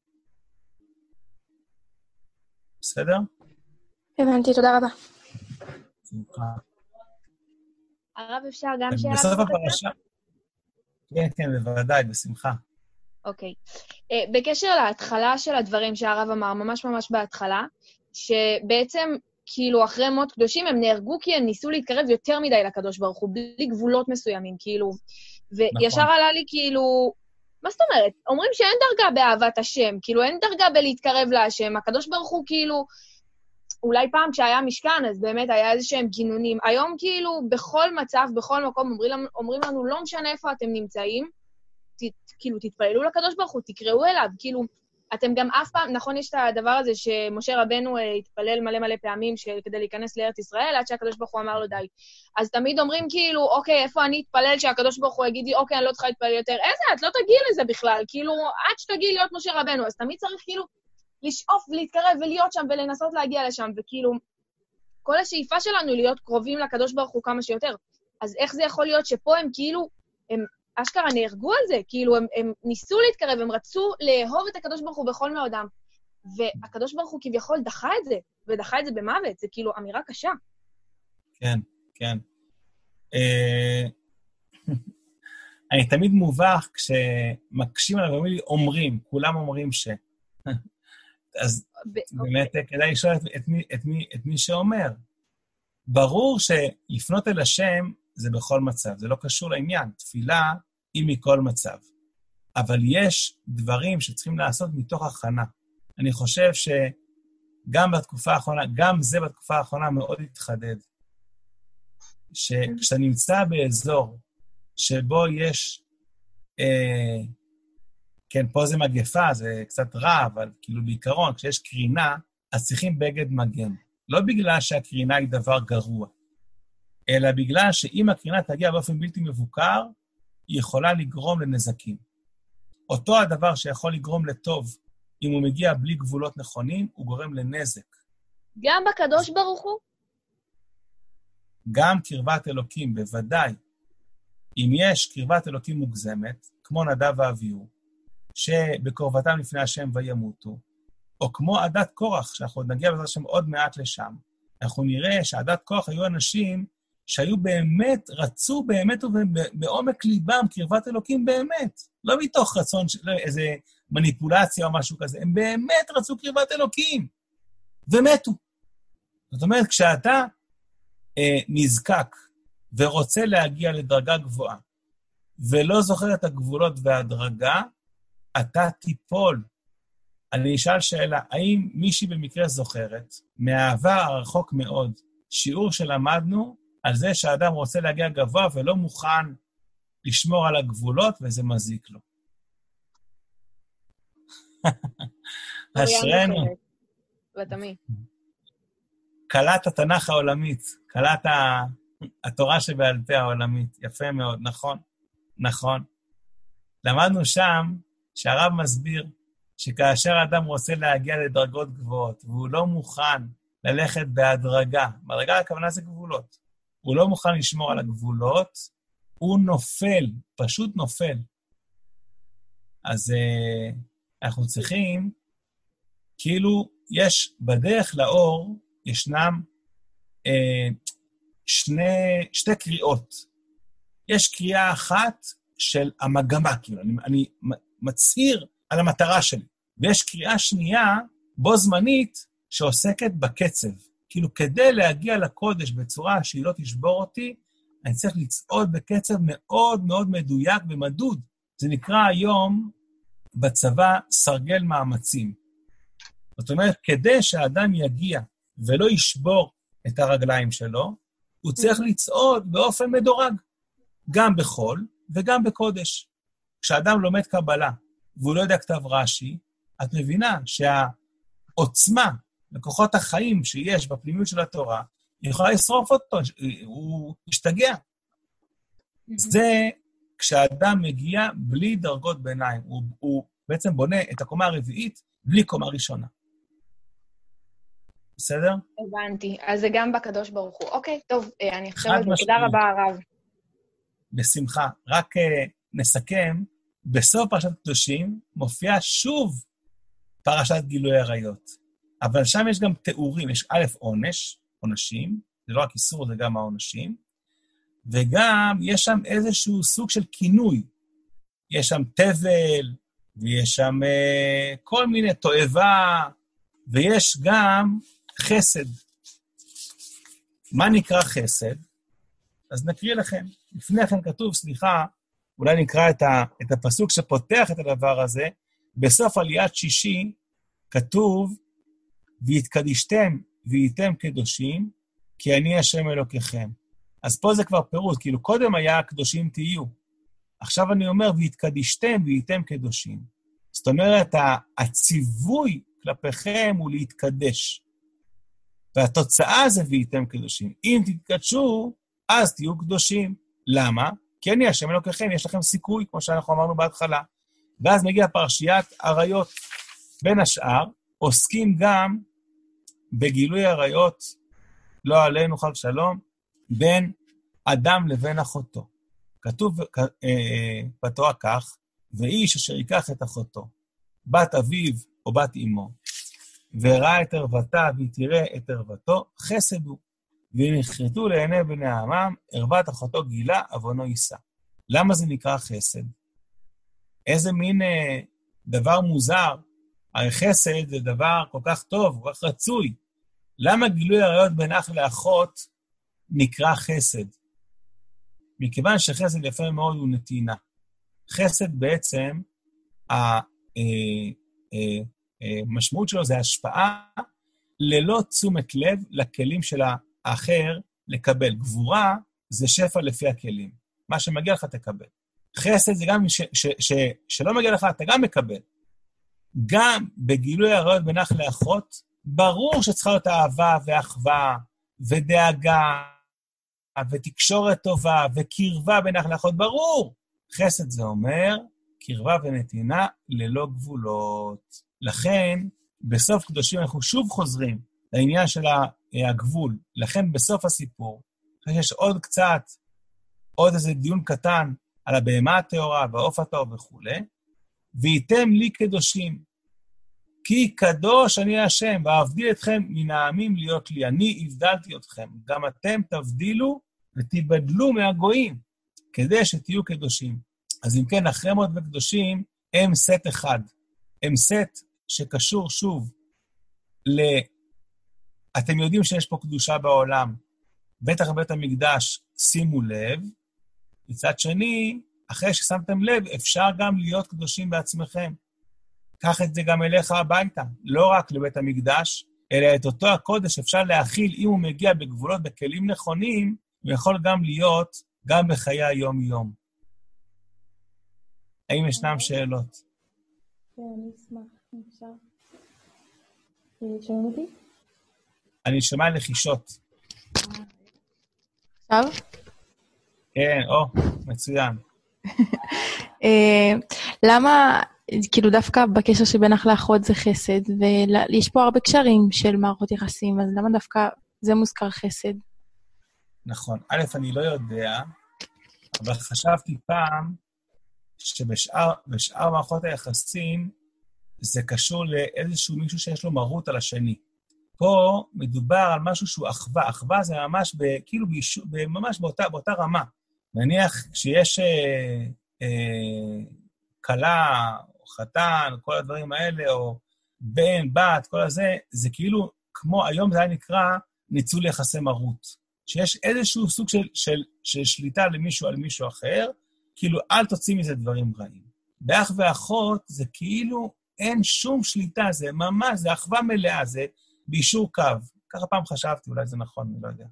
בסדר? הבנתי, תודה רבה. שמחה. הרב, אפשר גם שאלה? בסוף הפרשה. כן, כן, בוודאי, בשמחה. אוקיי. Uh, בקשר להתחלה של הדברים שהרב אמר, ממש ממש בהתחלה, שבעצם, כאילו, אחרי מות קדושים, הם נהרגו כי הם ניסו להתקרב יותר מדי לקדוש ברוך הוא, בלי גבולות מסוימים, כאילו. וישר נכון. עלה לי, כאילו, מה זאת אומרת? אומרים שאין דרגה באהבת השם, כאילו, אין דרגה בלהתקרב להשם, הקדוש ברוך הוא, כאילו, אולי פעם כשהיה משכן, אז באמת היה איזה שהם גינונים. היום, כאילו, בכל מצב, בכל מקום, אומרים, אומרים לנו, לא משנה איפה אתם נמצאים, ת, כאילו, תתפללו לקדוש ברוך הוא, תקראו אליו, כאילו, אתם גם אף פעם, נכון, יש את הדבר הזה שמשה רבנו אה, התפלל מלא מלא פעמים כדי להיכנס לארץ ישראל, עד שהקדוש ברוך הוא אמר לו די. אז תמיד אומרים כאילו, אוקיי, איפה אני אתפלל שהקדוש ברוך הוא יגיד לי, אוקיי, אני לא צריכה להתפלל יותר. איזה, את לא תגיעי לזה בכלל, כאילו, עד שתגיעי להיות משה רבנו, אז תמיד צריך כאילו לשאוף ולהתקרב ולהיות שם ולנסות להגיע לשם, וכאילו, כל השאיפה שלנו היא להיות קרובים לקדוש ברוך הוא כמה שיותר. אז איך זה יכול להיות שפה הם כאילו, הם אשכרה נהרגו על זה, כאילו הם, הם ניסו להתקרב, הם רצו לאהוב את הקדוש ברוך הוא בכל מאודם, והקדוש ברוך הוא כביכול דחה את זה, ודחה את זה במוות, זה כאילו אמירה קשה. כן, כן. אני תמיד מובך כשמקשים עליו, אומרים לי, אומרים, כולם אומרים ש... אז באמת כדאי לשאול את מי, את מי, את מי שאומר. ברור שלפנות אל השם זה בכל מצב, זה לא קשור לעניין. תפילה היא מכל מצב. אבל יש דברים שצריכים לעשות מתוך הכנה. אני חושב שגם בתקופה האחרונה, גם זה בתקופה האחרונה מאוד התחדד. שכשאתה נמצא באזור שבו יש, אה, כן, פה זה מגפה, זה קצת רע, אבל כאילו בעיקרון, כשיש קרינה, אז צריכים בגד מגן. לא בגלל שהקרינה היא דבר גרוע, אלא בגלל שאם הקרינה תגיע באופן בלתי מבוקר, היא יכולה לגרום לנזקים. אותו הדבר שיכול לגרום לטוב, אם הוא מגיע בלי גבולות נכונים, הוא גורם לנזק. גם בקדוש ברוך הוא? גם קרבת אלוקים, בוודאי. אם יש קרבת אלוקים מוגזמת, כמו נדב ואביהו, שבקרבתם לפני השם וימותו, או כמו עדת קורח, שאנחנו עוד נגיע בעזרת השם עוד מעט לשם, אנחנו נראה שעדת קורח היו אנשים שהיו באמת, רצו באמת ובעומק ליבם קרבת אלוקים באמת, לא מתוך רצון של איזה מניפולציה או משהו כזה, הם באמת רצו קרבת אלוקים, ומתו. זאת אומרת, כשאתה אה, נזקק ורוצה להגיע לדרגה גבוהה, ולא זוכר את הגבולות והדרגה, אתה תיפול. אני אשאל שאלה, האם מישהי במקרה זוכרת, מהעבר הרחוק מאוד, שיעור שלמדנו על זה שהאדם רוצה להגיע גבוה ולא מוכן לשמור על הגבולות, וזה מזיק לו. אשרנו. ותמי. קלת התנ"ך העולמית, קלת התורה שבעל פה העולמית. יפה מאוד, נכון, נכון. למדנו שם שהרב מסביר שכאשר האדם רוצה להגיע לדרגות גבוהות, והוא לא מוכן ללכת בהדרגה, בהדרגה הכוונה זה גבולות, הוא לא מוכן לשמור על הגבולות, הוא נופל, פשוט נופל. אז uh, אנחנו צריכים, כאילו יש בדרך לאור, ישנם uh, שני, שתי קריאות. יש קריאה אחת של המגמה, כאילו, אני, אני מצהיר על המטרה שלי. ויש קריאה שנייה, בו זמנית, שעוסקת בקצב. כאילו, כדי להגיע לקודש בצורה שהיא לא תשבור אותי, אני צריך לצעוד בקצב מאוד מאוד מדויק ומדוד. זה נקרא היום בצבא סרגל מאמצים. זאת אומרת, כדי שהאדם יגיע ולא ישבור את הרגליים שלו, הוא צריך לצעוד באופן מדורג, גם בחול וגם בקודש. כשאדם לומד קבלה, והוא לא יודע כתב רש"י, את מבינה שהעוצמה, לכוחות החיים שיש בפנימיות של התורה, היא יכולה לשרוף אותו, הוא ישתגע. זה כשאדם מגיע בלי דרגות ביניים, הוא, הוא בעצם בונה את הקומה הרביעית בלי קומה ראשונה. בסדר? הבנתי. אז זה גם בקדוש ברוך הוא. אוקיי, טוב, אני חושבת, תודה רבה הרב. בשמחה. רק uh, נסכם, בסוף פרשת קדושים מופיע שוב פרשת גילוי עריות. אבל שם יש גם תיאורים, יש א' עונש, עונשים, זה לא רק איסור, זה גם העונשים, וגם יש שם איזשהו סוג של כינוי. יש שם תבל, ויש שם uh, כל מיני תועבה, ויש גם חסד. מה נקרא חסד? אז נקריא לכם. לפני כן כתוב, סליחה, אולי נקרא את, ה, את הפסוק שפותח את הדבר הזה, בסוף עליית שישי כתוב, והתקדישתם והייתם קדושים, כי אני השם אלוקיכם. אז פה זה כבר פירוט, כאילו קודם היה קדושים תהיו. עכשיו אני אומר, והתקדישתם והייתם קדושים. זאת אומרת, הציווי כלפיכם הוא להתקדש. והתוצאה זה והייתם קדושים. אם תתקדשו, אז תהיו קדושים. למה? כי אני השם אלוקיכם, יש לכם סיכוי, כמו שאנחנו אמרנו בהתחלה. ואז מגיע פרשיית עריות. בין השאר, עוסקים גם בגילוי עריות, לא עלינו חג שלום, בין אדם לבין אחותו. כתוב בתורה כך, ואיש אשר ייקח את אחותו, בת אביו או בת אמו, וראה את ערוותה והיא תראה את ערוותו, חסד הוא. ואם יחרטו לעיני בני העמם, ערוות אחותו גילה, עוונו יישא. למה זה נקרא חסד? איזה מין אה, דבר מוזר. הרי חסד זה דבר כל כך טוב, כל כך רצוי. למה גילוי עריות בין אח לאחות נקרא חסד? מכיוון שחסד יפה מאוד הוא נתינה. חסד בעצם, המשמעות שלו זה השפעה ללא תשומת לב לכלים של האחר לקבל. גבורה זה שפע לפי הכלים. מה שמגיע לך תקבל. חסד זה גם ש, ש, ש, שלא מגיע לך, אתה גם מקבל. גם בגילוי עריות בין אח לאחות, ברור שצריכה להיות אהבה ואחווה ודאגה ותקשורת טובה וקרבה בין אח לאחות, ברור. חסד זה אומר קרבה ונתינה ללא גבולות. לכן, בסוף קדושים אנחנו שוב חוזרים לעניין של הגבול. לכן בסוף הסיפור, יש עוד קצת, עוד איזה דיון קטן על הבהמה הטהורה והעוף הטהור וכו', וייתם לי קדושים, כי קדוש אני השם, ואבדיל אתכם מן העמים להיות לי, אני הבדלתי אתכם, גם אתם תבדילו ותיבדלו מהגויים, כדי שתהיו קדושים. אז אם כן, אחרי מות וקדושים, הם סט אחד. הם סט שקשור שוב ל... אתם יודעים שיש פה קדושה בעולם, בטח בבית המקדש, שימו לב. מצד שני, אחרי ששמתם לב, אפשר גם להיות קדושים בעצמכם. קח את זה גם אליך הביתה, לא רק לבית המקדש, אלא את אותו הקודש אפשר להכיל, אם הוא מגיע בגבולות, בכלים נכונים, הוא יכול גם להיות, גם בחיי היום-יום. האם ישנם שאלות? כן, אני אשמח, אם אפשר. שומעים אותי? אני שומע לחישות. עכשיו? כן, או, מצוין. למה, כאילו דווקא בקשר שבין אח לאחות זה חסד, ויש פה הרבה קשרים של מערכות יחסים, אז למה דווקא זה מוזכר חסד? נכון. א', אני לא יודע, אבל חשבתי פעם שבשאר בשאר מערכות היחסים זה קשור לאיזשהו מישהו שיש לו מרות על השני. פה מדובר על משהו שהוא אחווה. אחווה זה ממש, ב, כאילו בישו, ממש באותה, באותה רמה. נניח שיש אה, אה, קלה, או חתן, כל הדברים האלה, או בן, בת, כל הזה, זה כאילו, כמו היום זה היה נקרא ניצול יחסי מרות. שיש איזשהו סוג של, של, של שליטה למישהו על מישהו אחר, כאילו אל תוציא מזה דברים רעים. באח ואחות זה כאילו אין שום שליטה, זה ממש, זה אחווה מלאה, זה בישור קו. ככה פעם חשבתי, אולי זה נכון, אני לא יודע.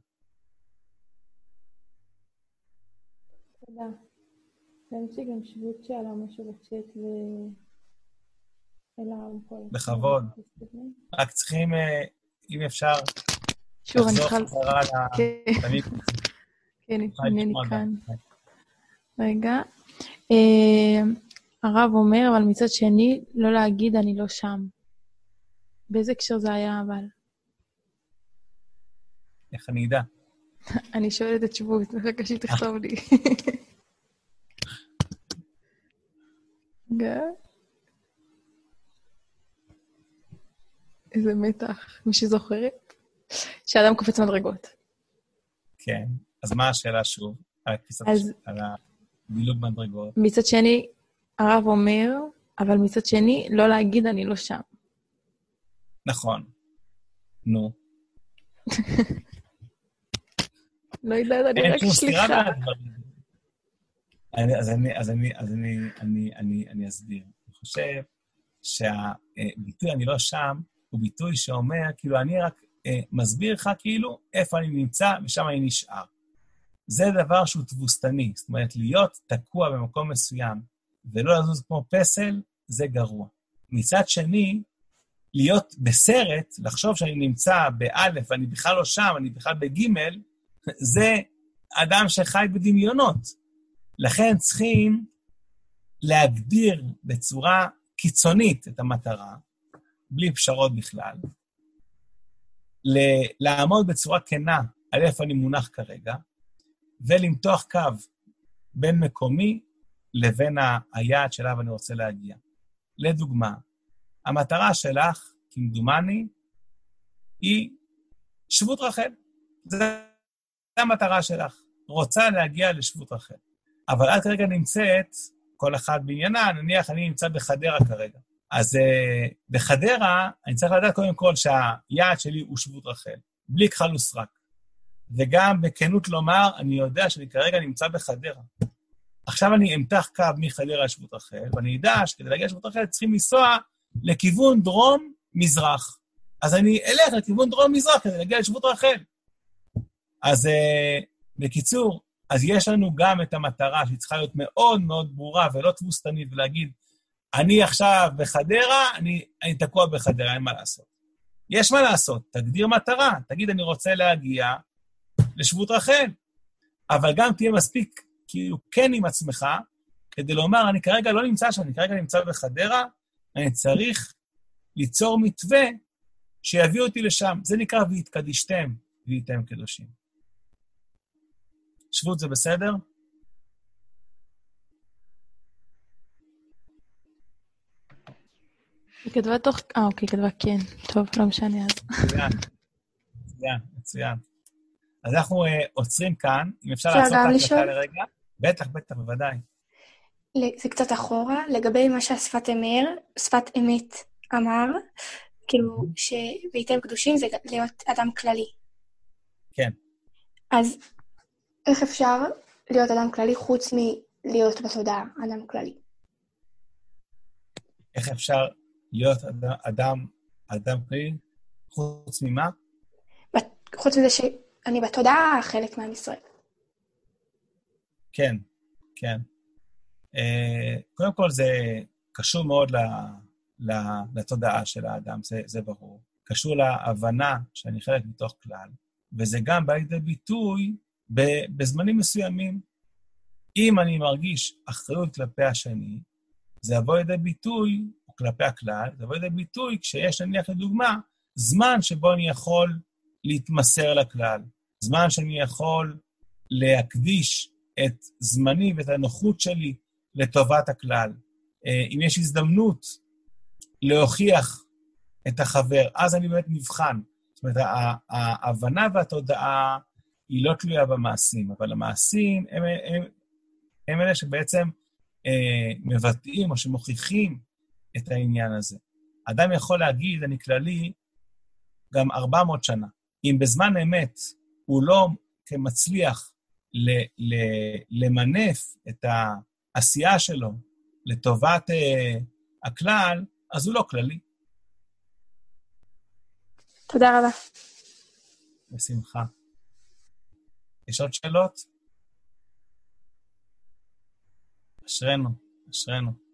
תודה. אני חושבת שגם שבות שאלה משהו בצ'אט ו... בכבוד. רק צריכים, אם אפשר, שוב, אני צריכה... לחזור חזרה ל... כן, אני כאן. רגע. הרב אומר, אבל מצד שני, לא להגיד אני לא שם. באיזה קשר זה היה, אבל? איך אני אדע? אני שואלת את שבות, מחכה שהיא תכתוב לי. רגע. איזה מתח, מי שזוכרת? שאדם קופץ מדרגות. כן, אז מה השאלה שוב? על הקפיצת, אז... על הדילוג מדרגות. מצד שני, הרב אומר, אבל מצד שני, לא להגיד אני לא שם. נכון. נו. לא יודעת, אני רק שליחה. אז אני, אז אני, אז אני, אני, אני, אני אסביר. אני חושב שהביטוי אני לא שם, הוא ביטוי שאומר, כאילו אני רק אה, מסביר לך כאילו איפה אני נמצא ושם אני נשאר. זה דבר שהוא תבוסתני, זאת אומרת, להיות תקוע במקום מסוים ולא לזוז כמו פסל, זה גרוע. מצד שני, להיות בסרט, לחשוב שאני נמצא באלף ואני בכלל לא שם, אני בכלל בגימל, זה אדם שחי בדמיונות. לכן צריכים להגדיר בצורה קיצונית את המטרה, בלי פשרות בכלל, לעמוד בצורה כנה על איפה אני מונח כרגע, ולמתוח קו בין מקומי לבין ה- היעד שאליו אני רוצה להגיע. לדוגמה, המטרה שלך, כמדומני, היא שבות רחל. זו המטרה שלך. רוצה להגיע לשבות רחל. אבל את כרגע נמצאת, כל אחד בעניינה, נניח אני נמצא בחדרה כרגע. אז uh, בחדרה, אני צריך לדעת קודם כל שהיעד שלי הוא שבות רחל, בלי כחל וסרק. וגם בכנות לומר, אני יודע שאני כרגע נמצא בחדרה. עכשיו אני אמתח קו מחדרה לשבות רחל, ואני יודע שכדי להגיע לשבות רחל צריכים לנסוע לכיוון דרום-מזרח. אז אני אלך לכיוון דרום-מזרח כדי להגיע לשבות רחל. אז uh, בקיצור, אז יש לנו גם את המטרה שהיא צריכה להיות מאוד מאוד ברורה ולא תבוסתנית ולהגיד, אני עכשיו בחדרה, אני, אני תקוע בחדרה, אין מה לעשות. יש מה לעשות, תגדיר מטרה, תגיד אני רוצה להגיע לשבות רחל, אבל גם תהיה מספיק כאילו כן עם עצמך, כדי לומר, אני כרגע לא נמצא שם, אני כרגע נמצא בחדרה, אני צריך ליצור מתווה שיביא אותי לשם. זה נקרא והתקדישתם, והייתם קדושים. שבות זה בסדר? היא כתבה תוך... אה, אוקיי, כתבה כן. טוב, לא משנה אז. מצוין, מצוין, מצוין. אז אנחנו uh, עוצרים כאן, אם אפשר אפשר לעשות גם את לשאול? ההקלטה לרגע. בטח, בטח, בוודאי. ל- זה קצת אחורה, לגבי מה שהשפת אמר, שפת אמת אמר, כאילו שבהייתם קדושים זה להיות אדם כללי. כן. אז איך אפשר להיות אדם כללי חוץ מלהיות בתודעה, אדם כללי? איך אפשר להיות אדם, אדם, אדם כללי, חוץ ממה? בת- חוץ מזה שאני בתודעה חלק מעם ישראל. כן, כן. Uh, קודם כל זה קשור מאוד ל, ל, לתודעה של האדם, זה, זה ברור. קשור להבנה שאני חלק מתוך כלל, וזה גם בא לידי ביטוי בזמנים מסוימים. אם אני מרגיש אחריות כלפי השני, זה יבוא לידי ביטוי, או כלפי הכלל, זה יבוא לידי ביטוי כשיש נניח לדוגמה, זמן שבו אני יכול להתמסר לכלל, זמן שאני יכול להקדיש את זמני ואת הנוחות שלי לטובת הכלל. אם יש הזדמנות להוכיח את החבר, אז אני באמת נבחן. זאת אומרת, ההבנה והתודעה היא לא תלויה במעשים, אבל המעשים הם, הם, הם אלה שבעצם אה, מבטאים או שמוכיחים את העניין הזה. אדם יכול להגיד, אני כללי, גם ארבע מאות שנה. אם בזמן אמת הוא לא כמצליח ל- ל- למנף את העשייה שלו לטובת אה, הכלל, אז הוא לא כללי. תודה רבה. בשמחה. יש עוד שאלות? אשרנו, אשרנו.